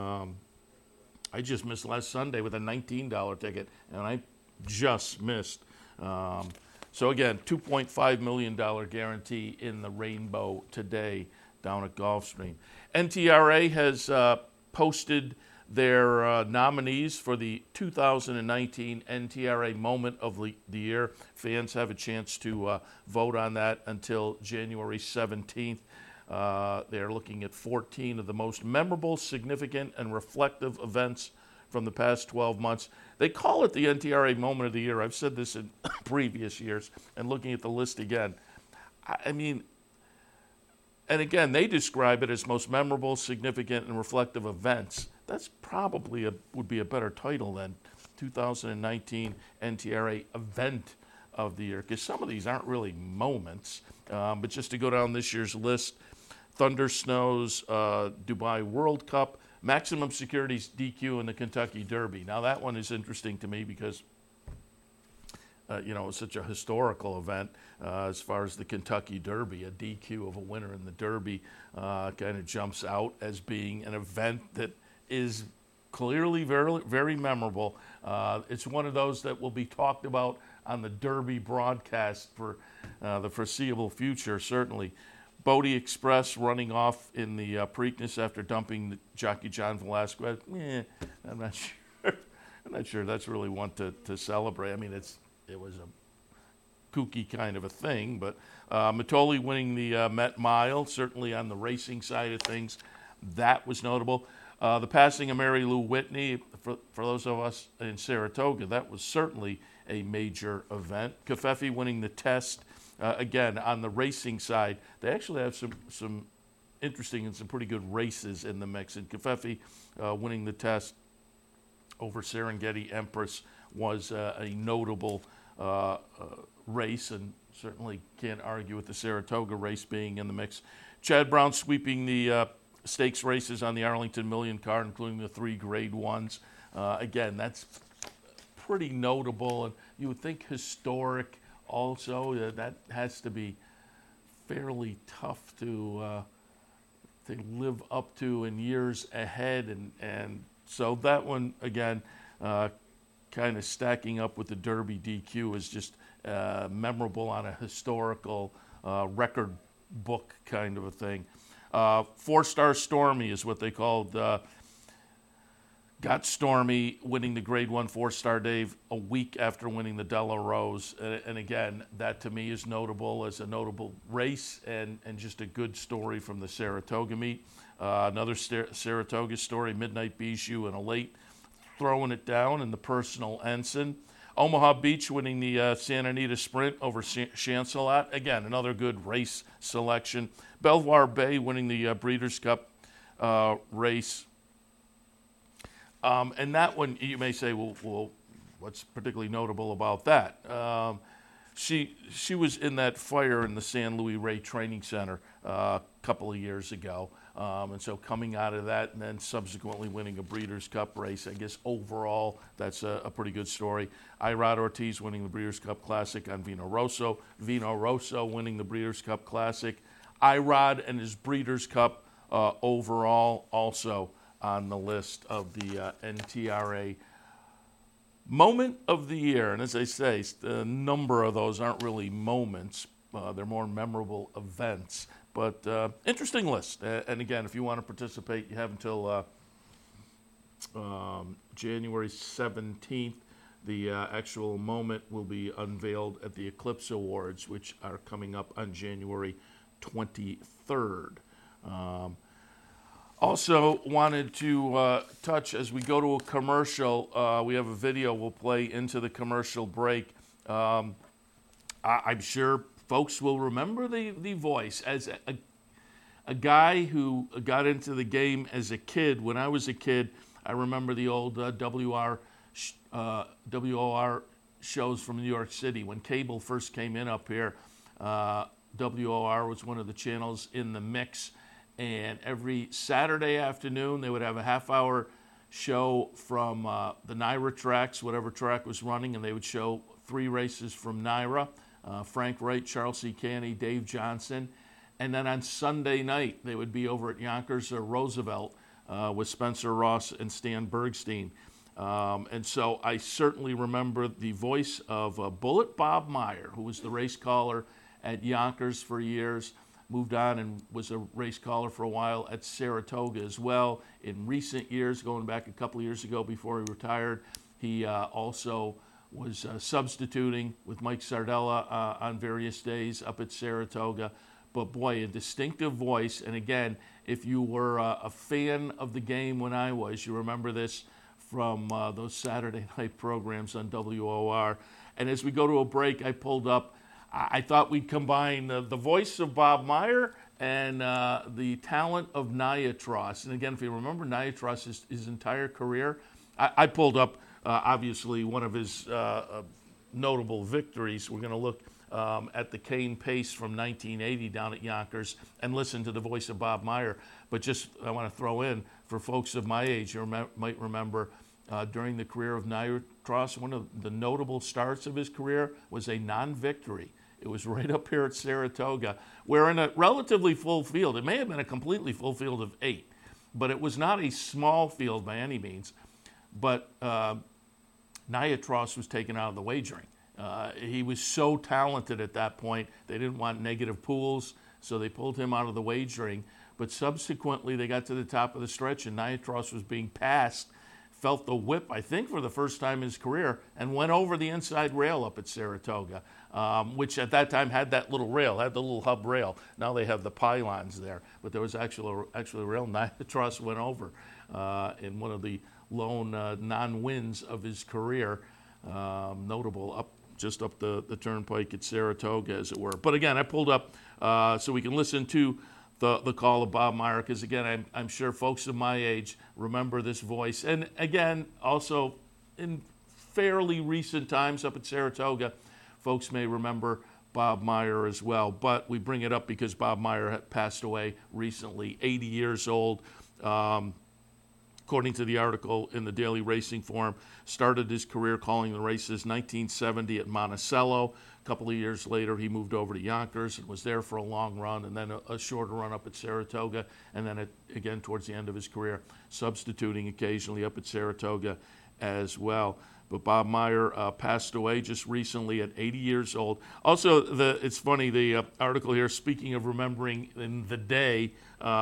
I just missed last Sunday with a $19 ticket, and I just missed. So again, $2.5 million guarantee in the Rainbow today down at Gulfstream. NTRA has posted their nominees for the 2019 NTRA Moment of the Year. Fans have a chance to vote on that until January 17th. They're looking at 14 of the most memorable, significant, and reflective events from the past 12 months. They call it the NTRA Moment of the Year. I've said this in previous years, and looking at the list again, I mean, and again, they describe it as most memorable, significant, and reflective events. That's probably would be a better title than 2019 NTRA Event of the Year, because some of these aren't really moments. But just to go down this year's list, Thunder Snow's Dubai World Cup, Maximum Security's DQ, and the Kentucky Derby. Now that one is interesting to me because it's such a historical event as far as the Kentucky Derby. A DQ of a winner in the Derby kind of jumps out as being an event that is clearly very, very memorable. It's one of those that will be talked about on the Derby broadcast for the foreseeable future, certainly. Bodie Express running off in the Preakness after dumping the jockey John Velasquez. I'm not sure. I'm not sure that's really one to celebrate. I mean, it was a kooky kind of a thing, but Mitole winning the Met Mile, certainly on the racing side of things, that was notable. The passing of Mary Lou Whitney, for those of us in Saratoga, that was certainly a major event. Covfefe winning the test. Again, on the racing side, they actually have some interesting and some pretty good races in the mix. And Covfefe winning the test over Serengeti Empress was a notable race, and certainly can't argue with the Saratoga race being in the mix. Chad Brown sweeping the stakes races on the Arlington Million Card, including the 3 Grade 1s. Again, that's pretty notable, and you would think historic. Also, that has to be fairly tough to live up to in years ahead, and so that one again, kind of stacking up with the Derby DQ is just memorable on a historical record book kind of a thing. 4-Star Stormy is what they called. Got Stormy winning the Grade 1 4-Star Dave a week after winning the Della Rose. And again, that to me is notable as a notable race and just a good story from the Saratoga meet. Another Saratoga story, Midnight Bijou and a late throwing it down in the Personal Ensign. Omaha Beach winning the Santa Anita Sprint over Chancelot. Again, another good race selection. Belvoir Bay winning the Breeders' Cup race. And that one, you may say, well, what's particularly notable about that? She was in that fire in the San Luis Rey Training Center a couple of years ago. And so coming out of that and then subsequently winning a Breeders' Cup race, I guess overall that's a pretty good story. Irod Ortiz winning the Breeders' Cup Classic on Vino Rosso. Vino Rosso winning the Breeders' Cup Classic. Irod and his Breeders' Cup overall also on the list of the NTRA Moment of the Year. And as I say, a number of those aren't really moments. They're more memorable events. But interesting list. And again, if you want to participate, you have until January 17th. The actual moment will be unveiled at the Eclipse Awards, which are coming up on January 23rd. Also wanted to touch, as we go to a commercial, we have a video we'll play into the commercial break. I'm sure folks will remember the voice as a guy who got into the game as a kid. When I was a kid, I remember the old WOR shows from New York City. When cable first came in up here, WOR was one of the channels in the mix. And every Saturday afternoon, they would have a half-hour show from the NYRA tracks, whatever track was running, and they would show 3 races from NYRA, Frank Wright, Charles C. Canny, Dave Johnson. And then on Sunday night, they would be over at Yonkers or Roosevelt with Spencer Ross and Stan Bergstein. And so I certainly remember the voice of Bullet Bob Meyer, who was the race caller at Yonkers for years, moved on and was a race caller for a while at Saratoga as well. In recent years, going back a couple of years ago before he retired, he also was substituting with Mike Sardella on various days up at Saratoga. But boy, a distinctive voice. And again, if you were a fan of the game when I was, you remember this from those Saturday night programs on WOR. And as we go to a break, I pulled up, I thought we'd combine the voice of Bob Meyer and the talent of Niatros. And again, if you remember Niatros, his entire career, I pulled up, obviously, one of his notable victories. We're going to look at the Kane Pace from 1980 down at Yonkers and listen to the voice of Bob Meyer. But just, I want to throw in, for folks of my age, you might remember during the career of Niatros, one of the notable starts of his career was a non-victory. It was right up here at Saratoga, where in a relatively full field, it may have been a completely full field of 8, but it was not a small field by any means. But Niatros was taken out of the wagering. He was so talented at that point, they didn't want negative pools, so they pulled him out of the wagering. But subsequently, they got to the top of the stretch, and Niatros was being passed, felt the whip, I think, for the first time in his career, and went over the inside rail up at Saratoga, which at that time had that little rail, had the little hub rail. Now they have the pylons there, but there was actually a rail. Niatros went over in one of the lone non-wins of his career, notable up the turnpike at Saratoga, as it were. But again, I pulled up so we can listen to the call of Bob Meyer, because again, I'm sure folks of my age remember this voice. And again, also in fairly recent times up at Saratoga, folks may remember Bob Meyer as well. But we bring it up because Bob Meyer had passed away recently, 80 years old. According to the article in the Daily Racing Form, started his career calling the races 1970 at Monticello. A couple of years later, he moved over to Yonkers and was there for a long run, and then a shorter run up at Saratoga, and then again towards the end of his career, substituting occasionally up at Saratoga as well. But Bob Meyer passed away just recently at 80 years old. Also, it's funny, the article here, speaking of remembering in the day,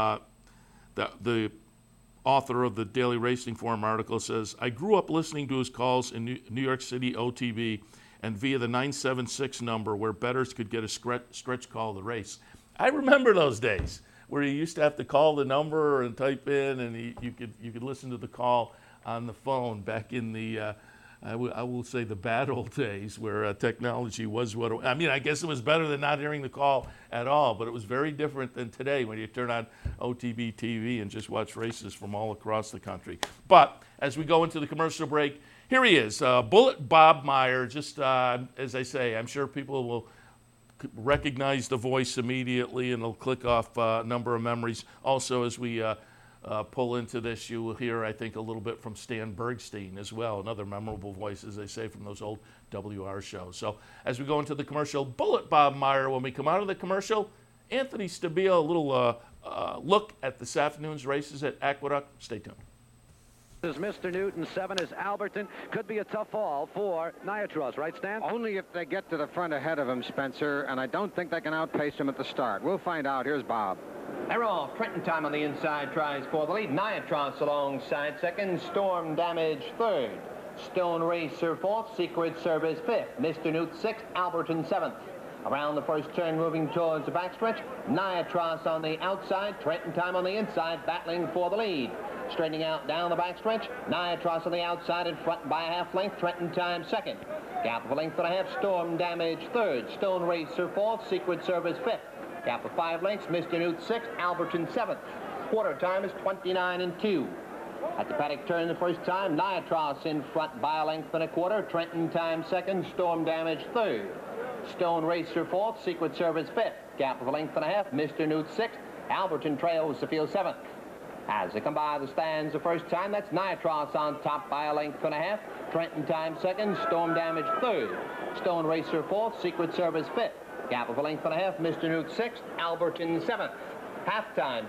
the author of the Daily Racing Form article says, I grew up listening to his calls in New York City OTB and via the 976 number where bettors could get a stretch call of the race. I remember those days where you used to have to call the number and type in, and you could listen to the call on the phone back in the I will say the bad old days where technology was I guess it was better than not hearing the call at all, but it was very different than today when you turn on OTB TV and just watch races from all across the country. But as we go into the commercial break, here he is, Bullet Bob Meyer. Just as I say, I'm sure people will recognize the voice immediately and they'll click off a number of memories. Also, as we pull into this, you will hear, I think, a little bit from Stan Bergstein as well, another memorable voice, as they say, from those old WR shows. So as we go into the commercial, Bullet Bob Meyer. When we come out of the commercial, Anthony Stabile, a little look at this afternoon's races at Aqueduct. Stay tuned. is Mr. Newton, 7 is Alberton. Could be a tough fall for Niatros, right, Stan? Only if they get to the front ahead of him, Spencer, and I don't think they can outpace him at the start. We'll find out. Here's Bob. They're off. Trenton Time on the inside tries for the lead. Niatros alongside second. Storm Damage third. Stone Racer fourth. Secret Service fifth. Mr. Newt sixth. Alberton seventh. Around the first turn, moving towards the backstretch. Niatros on the outside. Trenton Time on the inside, battling for the lead. Straightening out down the backstretch. Niatros on the outside in front by a half length. Trenton Time second. Gap of a length and a half. Storm Damage third. Stone Racer fourth. Secret Service fifth. Gap of 5 lengths. Mr. Newt sixth. Alberton seventh. Quarter time is 29-2. At the paddock turn the first time, Niatros in front by a length and a quarter. Trenton Time second. Storm Damage third. Stone Racer fourth. Secret Service fifth. Gap of a length and a half. Mr. Newt sixth. Alberton trails the field seventh. As they come by the stands the first time, that's Niatros on top by a length and a half. Trenton Time second. Storm Damage third. Stone Racer fourth. Secret Service fifth. Gap of a length and a half. Mr. Newt sixth. Alberton seventh. Halftime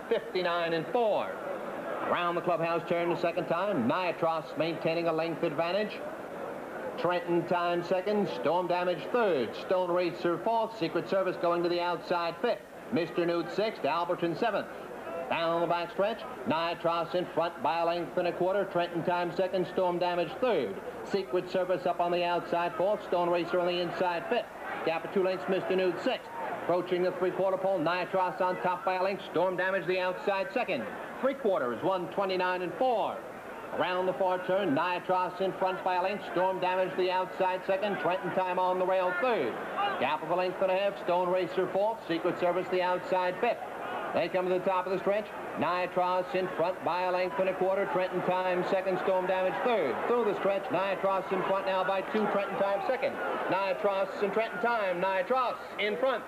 59-4. Around the clubhouse turn the second time. Niatros maintaining a length advantage. Trenton Time second. Storm Damage third. Stone Racer fourth. Secret Service going to the outside fifth. Mr. Newt sixth. Alberton seventh. Down the backstretch, Niatros in front by a length and a quarter. Trenton Time second. Storm Damage third. Secret Service up on the outside fourth. Stone Racer on the inside fifth. Gap of 2 lengths. Mr. Newt sixth. Approaching the three-quarter pole. Niatros on top by a length. Storm Damage the outside second. 3/4 129-4. Around the far turn, Niatros in front by a length. Storm Damage the outside second. Trenton Time on the rail third. Gap of a length and a half. Stone Racer fourth. Secret Service the outside fifth. They come to the top of the stretch. Niatros in front by a length and a quarter. Trenton Time second. Storm Damage third. Through the stretch, Niatros in front now by 2. Trenton Time second. Niatros and Trenton Time. Niatros in front.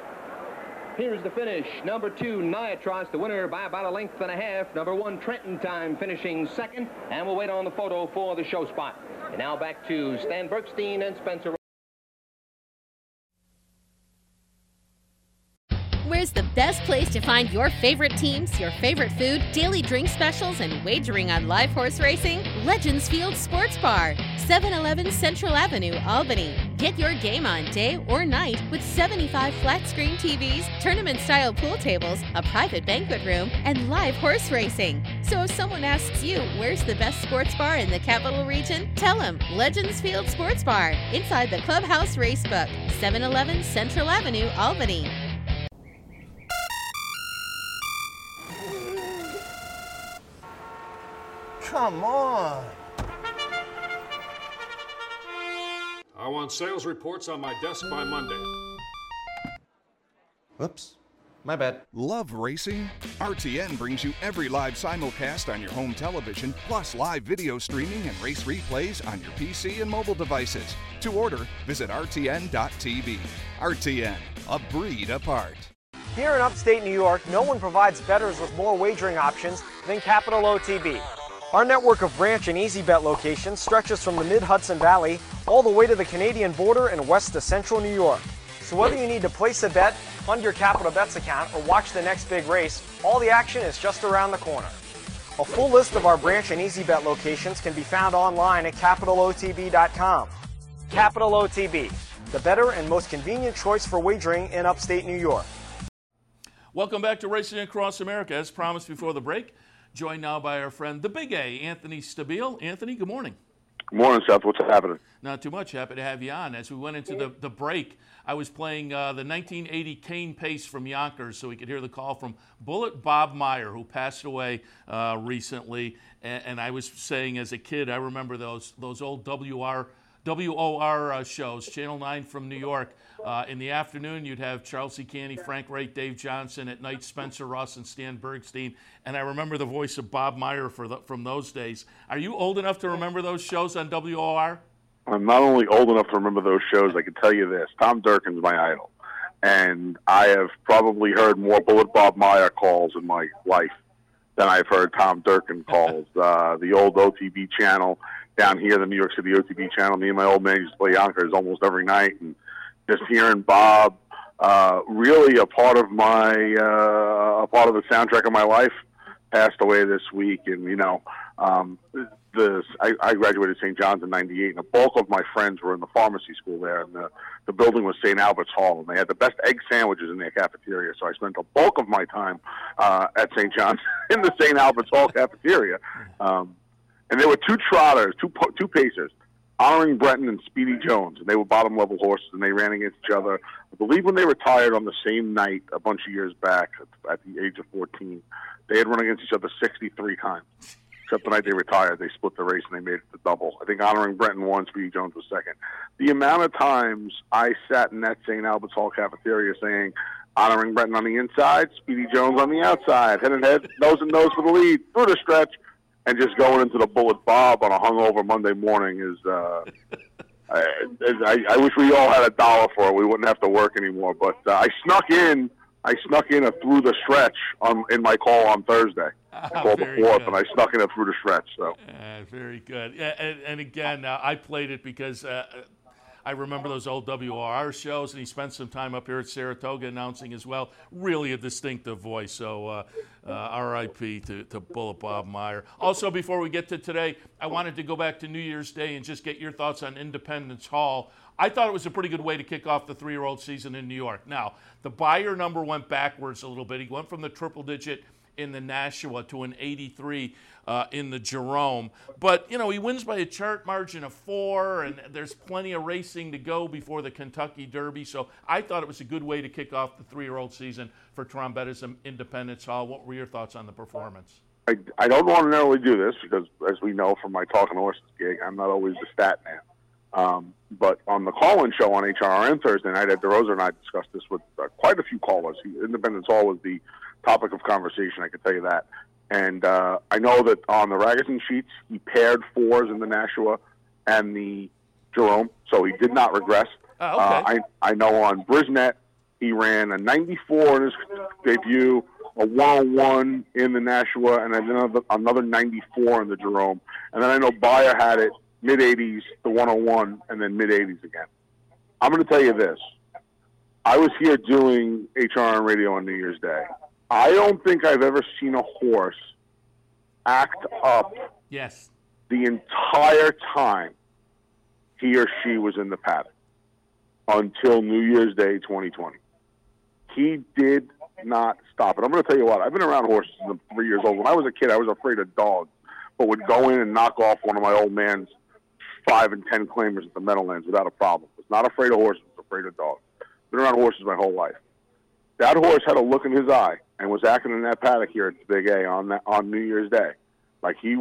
Here's the finish. Number 2, Niatros, the winner by about a length and a half. Number 1, Trenton Time finishing second. And we'll wait on the photo for the show spot. And now back to Stan Bergstein and Spencer. Where's the best place to find your favorite teams, your favorite food, daily drink specials, and wagering on live horse racing? Legends Field Sports Bar, 711 Central Avenue, Albany. Get your game on day or night with 75 flat-screen TVs, tournament-style pool tables, a private banquet room, and live horse racing. So if someone asks you, where's the best sports bar in the Capital Region? Tell them Legends Field Sports Bar, inside the Clubhouse Racebook, 711 Central Avenue, Albany. Come on. I want sales reports on my desk by Monday. Whoops. My bad. Love racing? RTN brings you every live simulcast on your home television, plus live video streaming and race replays on your PC and mobile devices. To order, visit rtn.tv. RTN, a breed apart. Here in upstate New York, no one provides bettors with more wagering options than Capital OTB. Our network of branch and easy bet locations stretches from the mid-Hudson Valley all the way to the Canadian border and west to central New York. So whether you need to place a bet, fund your Capital Bets account, or watch the next big race, all the action is just around the corner. A full list of our branch and easy bet locations can be found online at capitalotb.com. Capital OTB, the better and most convenient choice for wagering in upstate New York. Welcome back to Racing Across America. As promised before the break, joined now by our friend, the Big A, Anthony Stabile. Anthony, good morning. Good morning, Seth. What's happening? Not too much. Happy to have you on. As we went into the break, I was playing the 1980 Kane Pace from Yonkers so we could hear the call from Bullet Bob Meyer, who passed away recently. And I was saying as a kid, I remember those old WOR shows, Channel 9 from New York. In the afternoon, you'd have Charles C. Canny, Frank Wright, Dave Johnson. At night, Spencer Ross and Stan Bergstein. And I remember the voice of Bob Meyer from those days. Are you old enough to remember those shows on WOR? I'm not only old enough to remember those shows, I can tell you this. Tom Durkin's my idol. And I have probably heard more Bullet Bob Meyer calls in my life than I've heard Tom Durkin calls. The old OTB channel down here, the New York City OTB channel. Me and my old man used to play Yonkers almost every night. And just hearing Bob, really a part of the soundtrack of my life. passed away this week, and I graduated St. John's in '98, and the bulk of my friends were in the pharmacy school there, and the building was St. Albert's Hall, and they had the best egg sandwiches in their cafeteria. So I spent the bulk of my time at St. John's in the St. Albert's Hall cafeteria, and there were two trotters, two pacers, Honoring Breton and Speedy Jones, and they were bottom-level horses, and they ran against each other. I believe when they retired on the same night a bunch of years back, at the age of 14, they had run against each other 63 times. Except the night they retired, they split the race, and they made it to double. I think Honoring Breton won, Speedy Jones was second. The amount of times I sat in that St. Albert's Hall cafeteria saying, Honoring Breton on the inside, Speedy Jones on the outside, head and head, nose and nose for the lead, through the stretch, and just going into the Bullet Bob on a hungover Monday morning is, I wish we all had $1 for it. We wouldn't have to work anymore. But I snuck in a through the stretch in my call on Thursday. I called the fourth, and I snuck in a through the stretch. So very good. And again, I played it because I remember those old WRR shows, and he spent some time up here at Saratoga announcing as well. Really a distinctive voice. So R.I.P. to Bullet Bob Meyer. Also, before we get to today, I wanted to go back to New Year's Day and just get your thoughts on Independence Hall. I thought it was a pretty good way to kick off the 3-year-old season in New York. Now, the Beyer number went backwards a little bit. He went from the triple digit in the Nashua to an 83 in the Jerome. But, he wins by a chart margin of 4, and there's plenty of racing to go before the Kentucky Derby. So I thought it was a good way to kick off the 3-year-old season for Trombetta's Independence Hall. What were your thoughts on the performance? I don't ordinarily do this because, as we know from my Talking Horses gig, I'm not always the stat man. But on the call-in show on HRN Thursday night, Ed DeRosa and I discussed this with quite a few callers. Independence Hall was the topic of conversation, I can tell you that. And I know that on the Ragozin sheets, he paired 4s in the Nashua and the Jerome, so he did not regress. Okay. I know on Brisnet, he ran a 94 in his debut, a 101 in the Nashua, and another 94 in the Jerome. And then I know Beyer had it mid-80s, the 101, and then mid-80s again. I'm going to tell you this. I was here doing HRN radio on New Year's Day. I don't think I've ever seen a horse act up the entire time he or she was in the paddock until New Year's Day 2020. He did not stop it. I'm going to tell you what. I've been around horses since I'm 3 years old. When I was a kid, I was afraid of dogs, but would go in and knock off one of my old man's 5 and 10 claimers at the Meadowlands without a problem. Was not afraid of horses, was afraid of dogs. Been around horses my whole life. That horse had a look in his eye and was acting in that paddock here at the Big A on New Year's Day, like he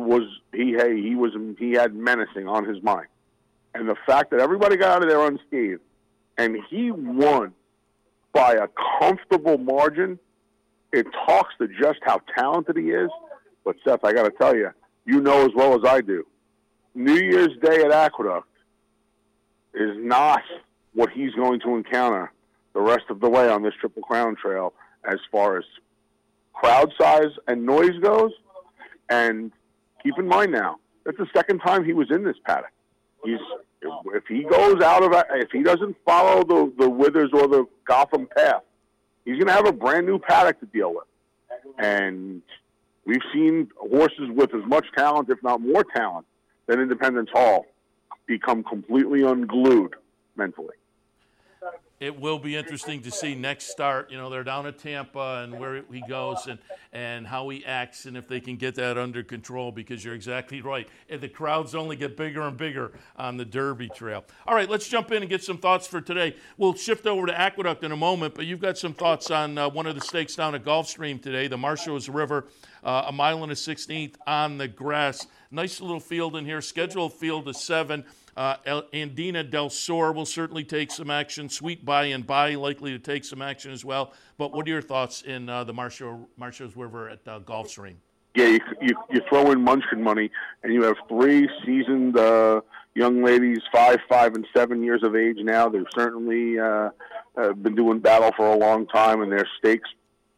had menacing on his mind. And the fact that everybody got out of there unscathed, and he won by a comfortable margin, it talks to just how talented he is. But Seth, I got to tell you, you know as well as I do, New Year's Day at Aqueduct is not what he's going to encounter the rest of the way on this Triple Crown Trail as far as crowd size and noise goes. And keep in mind now, that's the second time he was in this paddock. If he doesn't follow the Withers or the Gotham path, he's going to have a brand new paddock to deal with. And we've seen horses with as much talent, if not more talent, than Independence Hall become completely unglued mentally. It will be interesting to see next start. They're down at Tampa and where he goes and how he acts and if they can get that under control, because you're exactly right. And the crowds only get bigger and bigger on the Derby Trail. All right, let's jump in and get some thoughts for today. We'll shift over to Aqueduct in a moment, but you've got some thoughts on one of the stakes down at Gulfstream today, the Marshalls River, a mile and a 16th on the grass. Nice little field in here, scheduled field of 7. Andina Del Sur will certainly take some action. Sweet By and By likely to take some action as well. But what are your thoughts in the Marshalls River at Gulfstream? Yeah, you throw in Munchkin money, and you have 3 seasoned young ladies, 5, and 7 years of age now. They've certainly been doing battle for a long time, and their stakes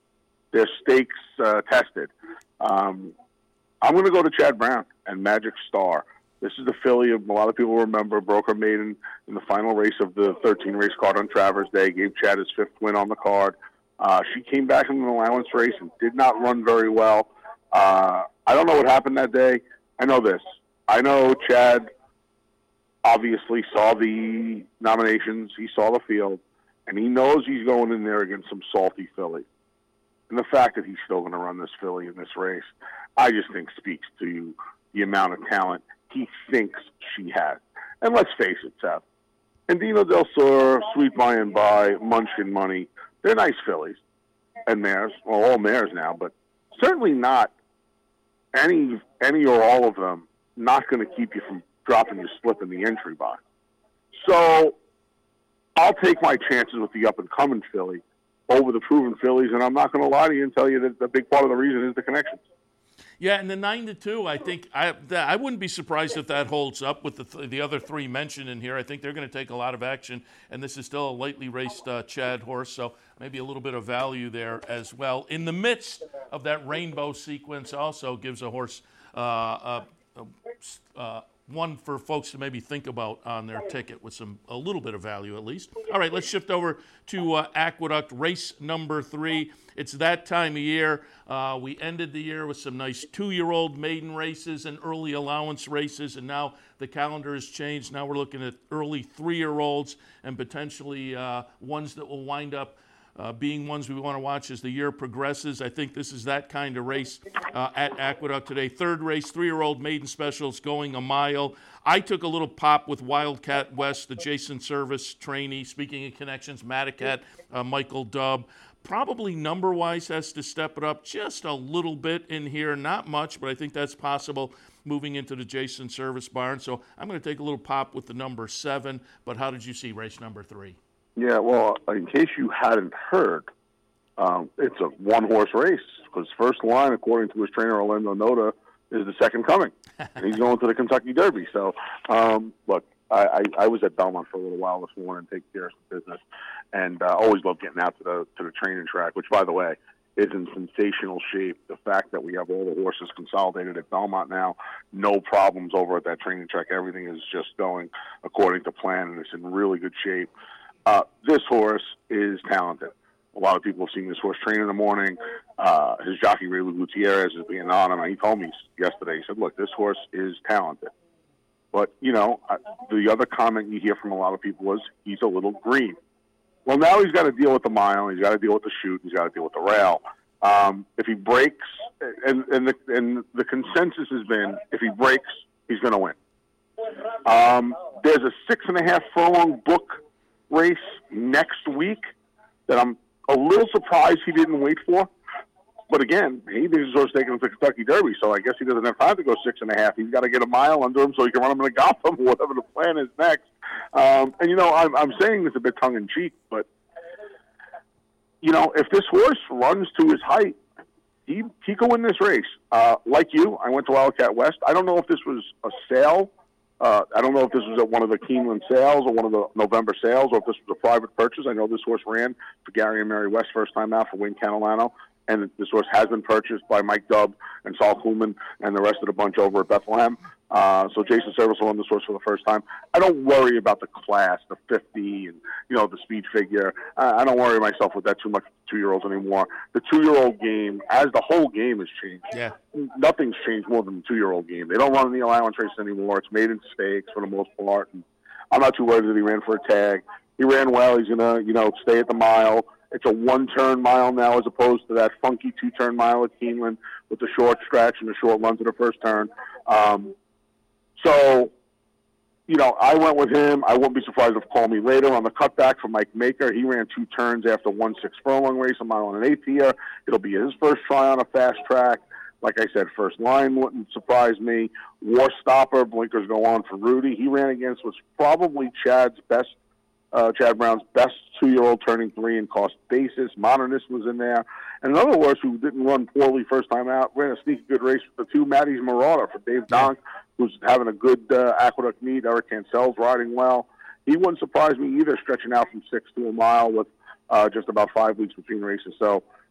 tested. I'm going to go to Chad Brown and Magic Star. This is the filly a lot of people remember broke her maiden in the final race of the 13-race card on Travers Day, gave Chad his 5th win on the card. She came back in an allowance race and did not run very well. I don't know what happened that day. I know this. I know Chad obviously saw the nominations. He saw the field, and he knows he's going in there against some salty filly. And the fact that he's still going to run this filly in this race, I just think speaks to the amount of talent he thinks she has. And let's face it, Seth. Andino Del Sur, Sweet By and By, Munchkin Money, they're nice fillies and mares. Well, all mares now, but certainly not any or all of them not going to keep you from dropping your slip in the entry box. So I'll take my chances with the up-and-coming filly over the proven fillies, and I'm not going to lie to you and tell you that the big part of the reason is the connections. Yeah, and the 9-2, I think I wouldn't be surprised if that holds up with the other three mentioned in here. I think they're going to take a lot of action, and this is still a lightly raced Chad horse, so maybe a little bit of value there as well. In the midst of that rainbow sequence, also gives a horse one for folks to maybe think about on their ticket with a little bit of value at least. All right, let's shift over to Aqueduct, race number 3. It's that time of year. We ended the year with some nice 2-year-old maiden races and early allowance races, and now the calendar has changed. Now we're looking at early 3-year-olds and potentially ones that will wind up being ones we want to watch as the year progresses. I think this is that kind of race at Aqueduct today. Third race, 3-year-old maiden specials going a mile. I took a little pop with Wildcat West, the Jason Service trainee. Speaking of connections, Madacat, Michael Dubb. Probably number-wise has to step it up just a little bit in here. Not much, but I think that's possible moving into the Jason Service barn. So I'm going to take a little pop with the number 7. But how did you see race number 3? Yeah, well, in case you hadn't heard, it's a one-horse race because First Line, according to his trainer Orlando Noda, is the second coming. And he's going to the Kentucky Derby. So, look, I was at Belmont for a little while this morning, taking care of some business, and I always love getting out to the training track, which, by the way, is in sensational shape. The fact that we have all the horses consolidated at Belmont now, no problems over at that training track. Everything is just going according to plan, and it's in really good shape. This horse is talented. A lot of people have seen this horse train in the morning. His jockey, Ray Lou Gutierrez, is being on him. And he told me yesterday, he said, look, this horse is talented. But, the other comment you hear from a lot of people was he's a little green. Well, now he's got to deal with the mile. He's got to deal with the chute. He's got to deal with the rail. If he breaks, and the consensus has been, if he breaks, he's going to win. There's a 6.5 furlong book race next week that I'm a little surprised he didn't wait for. But again, he thinks he's taking him to the Kentucky Derby, so I guess he doesn't have time to go 6.5. He's got to get a mile under him so he can run him in a Gotham or whatever the plan is next. I'm saying this a bit tongue-in-cheek, but, if this horse runs to his height, he could win this race. Like you, I went to Wildcat West. I don't know if this was a sale. I don't know if this was at one of the Keeneland sales or one of the November sales or if this was a private purchase. I know this horse ran for Gary and Mary West first time out for Wayne Catalano, and this horse has been purchased by Mike Dubb and Saul Kuhlman and the rest of the bunch over at Bethlehem. So Jason Service will run this horse for the first time. I don't worry about the class, the 50, and, the speed figure. I don't worry myself with that too much with 2-year-olds anymore. The 2-year-old game, as the whole game has changed, nothing's changed more than the 2-year-old game. They don't run the allowance race anymore. It's made in stakes for the most part. And I'm not too worried that he ran for a tag. He ran well. He's going to, stay at the mile. It's a one-turn mile now as opposed to that funky 2-turn mile at Keeneland with the short stretch and the short run to the first turn. So, I went with him. I wouldn't be surprised if call me later on the cutback for Mike Maker. He ran 2 turns after 1-6 furlong race, a mile and an eighth here. It'll be his first try on a fast track. Like I said, First Line wouldn't surprise me. War Stopper, blinkers go on for Rudy. He ran against what's probably Chad Brown's best 2-year-old turning 3 in cost basis. Modernist was in there. And another horse who didn't run poorly first time out, ran a sneaky good race with the 2, Maddie's Marauder for Dave Donk, who's having a good Aqueduct meet. Eric Cancell's riding well. He wouldn't surprise me either, stretching out from 6 to a mile with just about 5 weeks between races. So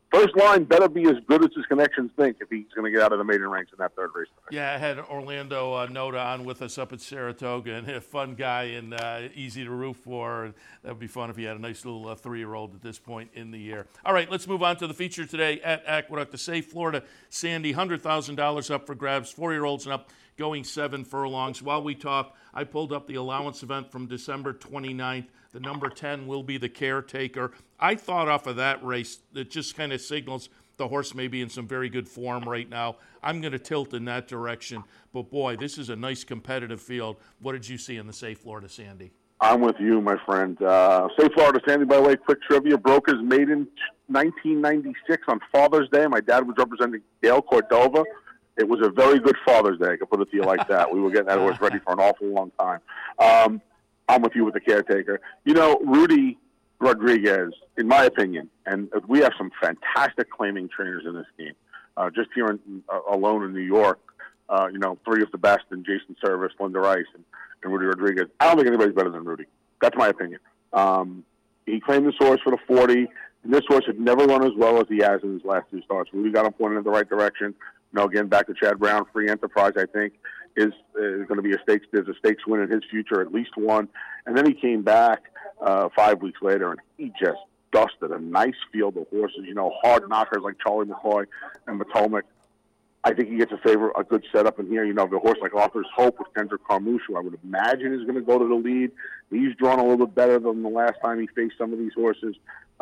first line better be as good as his connections think if he's going to get out of the maiden ranks in that third race. Yeah, I had Orlando Noda on with us up at Saratoga, and a fun guy and easy to root for. That would be fun if he had a nice little 3-year-old at this point in the year. All right, let's move on to the feature today at Aqueduct. The Safe Florida Sandy, $100,000 up for grabs, 4-year-olds and up, going 7 furlongs. While we talk, I pulled up the allowance event from December 29th. The number 10 will be the Caretaker. I thought off of that race, it just kind of signals the horse may be in some very good form right now. I'm going to tilt in that direction. But, boy, this is a nice competitive field. What did you see in the Safe Florida Sandy? I'm with you, my friend. Safe Florida Sandy, by the way, quick trivia. Broke his maiden 1996 on Father's Day. My dad was representing Dale Cordova. It was a very good Father's Day. I can put it to you like that. We were getting that horse ready for an awful long time. I'm with you with the Caretaker. You know, Rudy Rodriguez, in my opinion, and we have some fantastic claiming trainers in this game. Just here alone in New York, 3 of the best in Jason Service, Linda Rice, and Rudy Rodriguez. I don't think anybody's better than Rudy. That's my opinion. He claimed this horse for the 40, and this horse had never run as well as he has in his last 2 starts. Rudy got him pointed in the right direction. Again, back to Chad Brown, Free Enterprise, I think, is going to be there's a stakes win in his future, at least one. And then he came back 5 weeks later, and he just dusted a nice field of horses, hard knockers like Charlie McCoy and Potomac. I think he gets a good setup in here. The horse like Author's Hope with Kendrick Carmouche, who I would imagine is going to go to the lead. He's drawn a little bit better than the last time he faced some of these horses.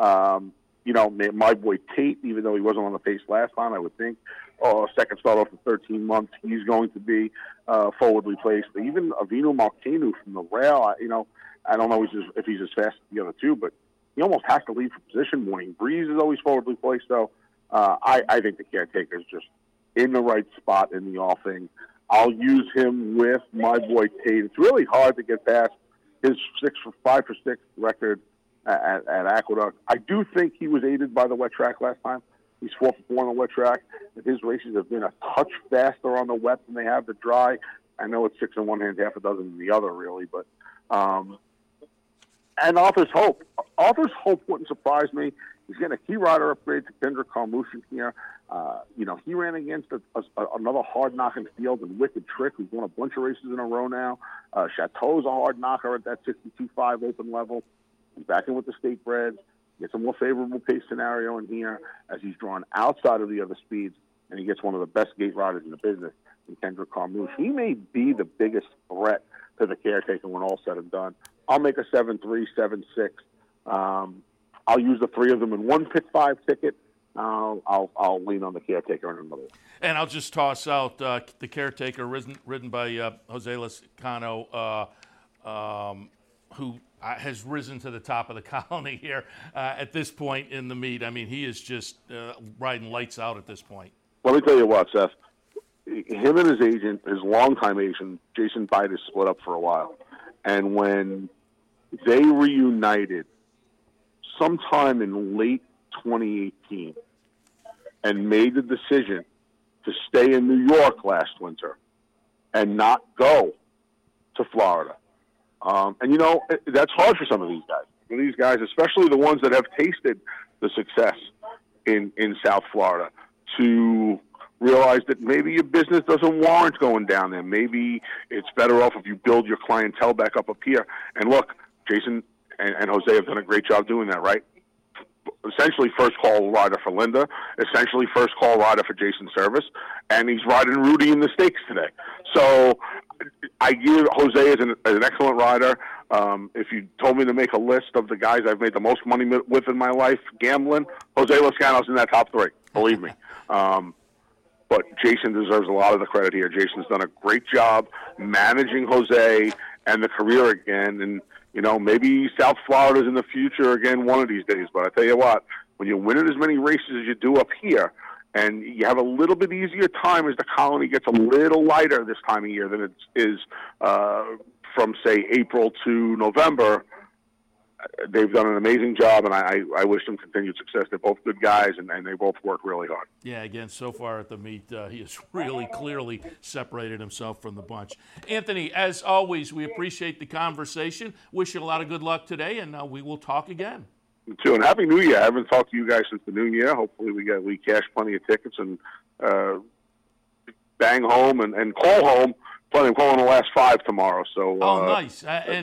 My boy Tate, even though he wasn't on the pace last time, I would think, second start off the 13 months, he's going to be forwardly placed. Even Avino Malkenu from the rail, I don't know if he's as fast as the other two, but he almost has to lead for position. Morning Breeze is always forwardly placed, so I think the Caretaker is just in the right spot in the offing. I'll use him with my boy Tate. It's really hard to get past his 5 for 6 record at Aqueduct. I do think he was aided by the wet track last time. He's 4 for 4 on the wet track. His races have been a touch faster on the wet than they have the dry. I know it's 6 in one hand, half a dozen in the other, really. But and Author's Hope. Author's Hope wouldn't surprise me. He's getting a key rider upgrade to Kendrick Carmouche here. He ran against another hard-knocking field in Wicked Trick, who's won a bunch of races in a row now. Chateau's a hard knocker at that 62.5 open level. He's back in with the State Breds. Gets a more favorable pace scenario in here as he's drawn outside of the other speeds, and he gets one of the best gate riders in the business in Kendrick Carmouche. He may be the biggest threat to the Caretaker when all's said and done. I'll make a 7-3, 7-6. I'll use the 3 of them in one pick 5 ticket. I'll lean on the Caretaker in another one. And I'll just toss out the Caretaker, ridden by Jose Lezcano, who has risen to the top of the colony here at this point in the meet. I mean, he is just riding lights out at this point. Let me tell you what, Seth. Him and his agent, his longtime agent, Jason Bidas, split up for a while. And when they reunited sometime in late 2018 and made the decision to stay in New York last winter and not go to Florida, that's hard for some of these guys. These guys, especially the ones that have tasted the success in South Florida, to realize that maybe your business doesn't warrant going down there. Maybe it's better off if you build your clientele back up here. And look, Jason and Jose have done a great job doing that, right? Essentially first call rider for Linda, essentially first call rider for Jason Service, and he's riding Rudy in the stakes today. So I give Jose as an excellent rider. If you told me to make a list of the guys I've made the most money with in my life gambling, Jose Lezcano's in that top 3, believe me. But Jason deserves a lot of the credit here. Jason's done a great job managing Jose and the career again. And, maybe South Florida's in the future again one of these days. But I tell you what, when you're winning as many races as you do up here, and you have a little bit easier time as the colony gets a little lighter this time of year than it is from, say, April to November, they've done an amazing job, and I wish them continued success. They're both good guys, and they both work really hard. Yeah, again, so far at the meet, he has really clearly separated himself from the bunch. Anthony, as always, we appreciate the conversation. Wish you a lot of good luck today, and we will talk again. Too, and Happy New Year. I haven't talked to you guys since the New Year. Hopefully we cash plenty of tickets and bang home and call home. Plenty of calling the last 5 tomorrow. So nice.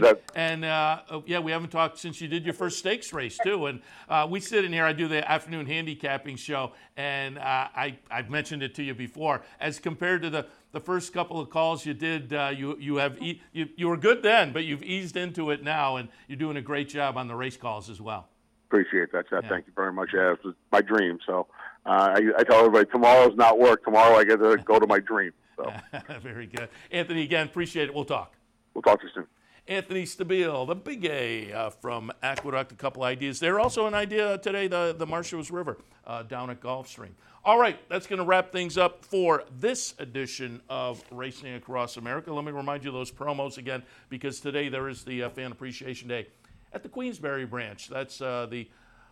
Yeah, we haven't talked since you did your first stakes race too. And we sit in here. I do the afternoon handicapping show, and I've mentioned it to you before. As compared to the first couple of calls you did, you were good then, but you've eased into it now, and you're doing a great job on the race calls as well. Appreciate that, Seth. Yeah. Thank you very much. Yeah, it was my dream. So I tell everybody tomorrow's not work. Tomorrow I get to go to my dream. So. Very good. Anthony, again, appreciate it. We'll talk. We'll talk to you soon. Anthony Stabile, the Big A from Aqueduct, a couple ideas there. Also an idea today, the Marshalls River down at Gulfstream. All right, that's going to wrap things up for this edition of Racing Across America. Let me remind you of those promos again, because today there is the Fan Appreciation Day at the Queensbury branch. That's the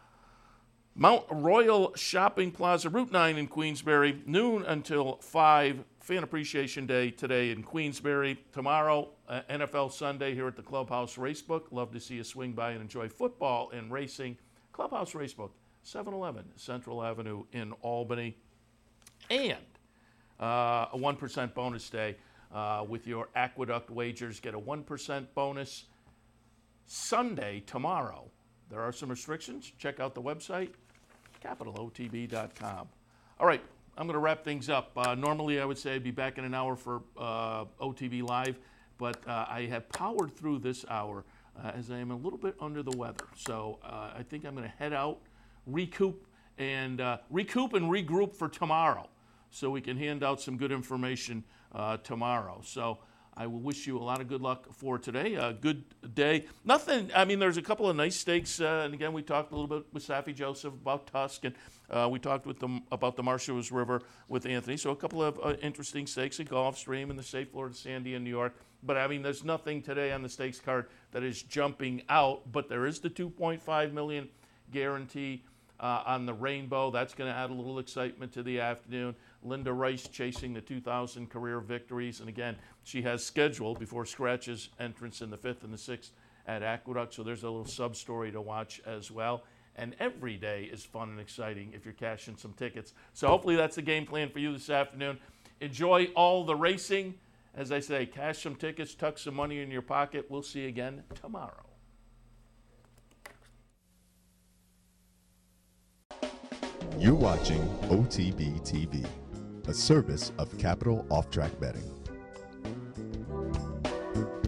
Mount Royal Shopping Plaza, Route 9 in Queensbury, noon until 5. Fan Appreciation Day today in Queensbury. Tomorrow, NFL Sunday here at the Clubhouse Racebook. Love to see you swing by and enjoy football and racing. Clubhouse Racebook, 711 Central Avenue in Albany. And a 1% bonus day with your Aqueduct wagers. Get a 1% bonus Sunday, tomorrow. There are some restrictions. Check out the website, capitalotb.com. All right. I'm going to wrap things up. Normally, I would say I'd be back in an hour for OTB Live, but I have powered through this hour as I am a little bit under the weather. So I think I'm going to head out, recoup and regroup for tomorrow, so we can hand out some good information tomorrow. So I will wish you a lot of good luck for today. A good day. There's a couple of nice stakes. And again, we talked a little bit with Safi Joseph about Tusk, and we talked with them about the Marshalls River with Anthony. So a couple of interesting stakes at Gulfstream and the Safe Florida Sandy in New York. But, there's nothing today on the stakes card that is jumping out. But there is the $2.5 million guarantee on the Rainbow. That's going to add a little excitement to the afternoon. Linda Rice chasing the 2,000 career victories. And again, she has scheduled before Scratch's entrance in the 5th and the 6th at Aqueduct. So there's a little sub-story to watch as well. And every day is fun and exciting if you're cashing some tickets. So hopefully that's the game plan for you this afternoon. Enjoy all the racing. As I say, cash some tickets, tuck some money in your pocket. We'll see you again tomorrow. You're watching OTB TV, a service of Capital Off Track Betting.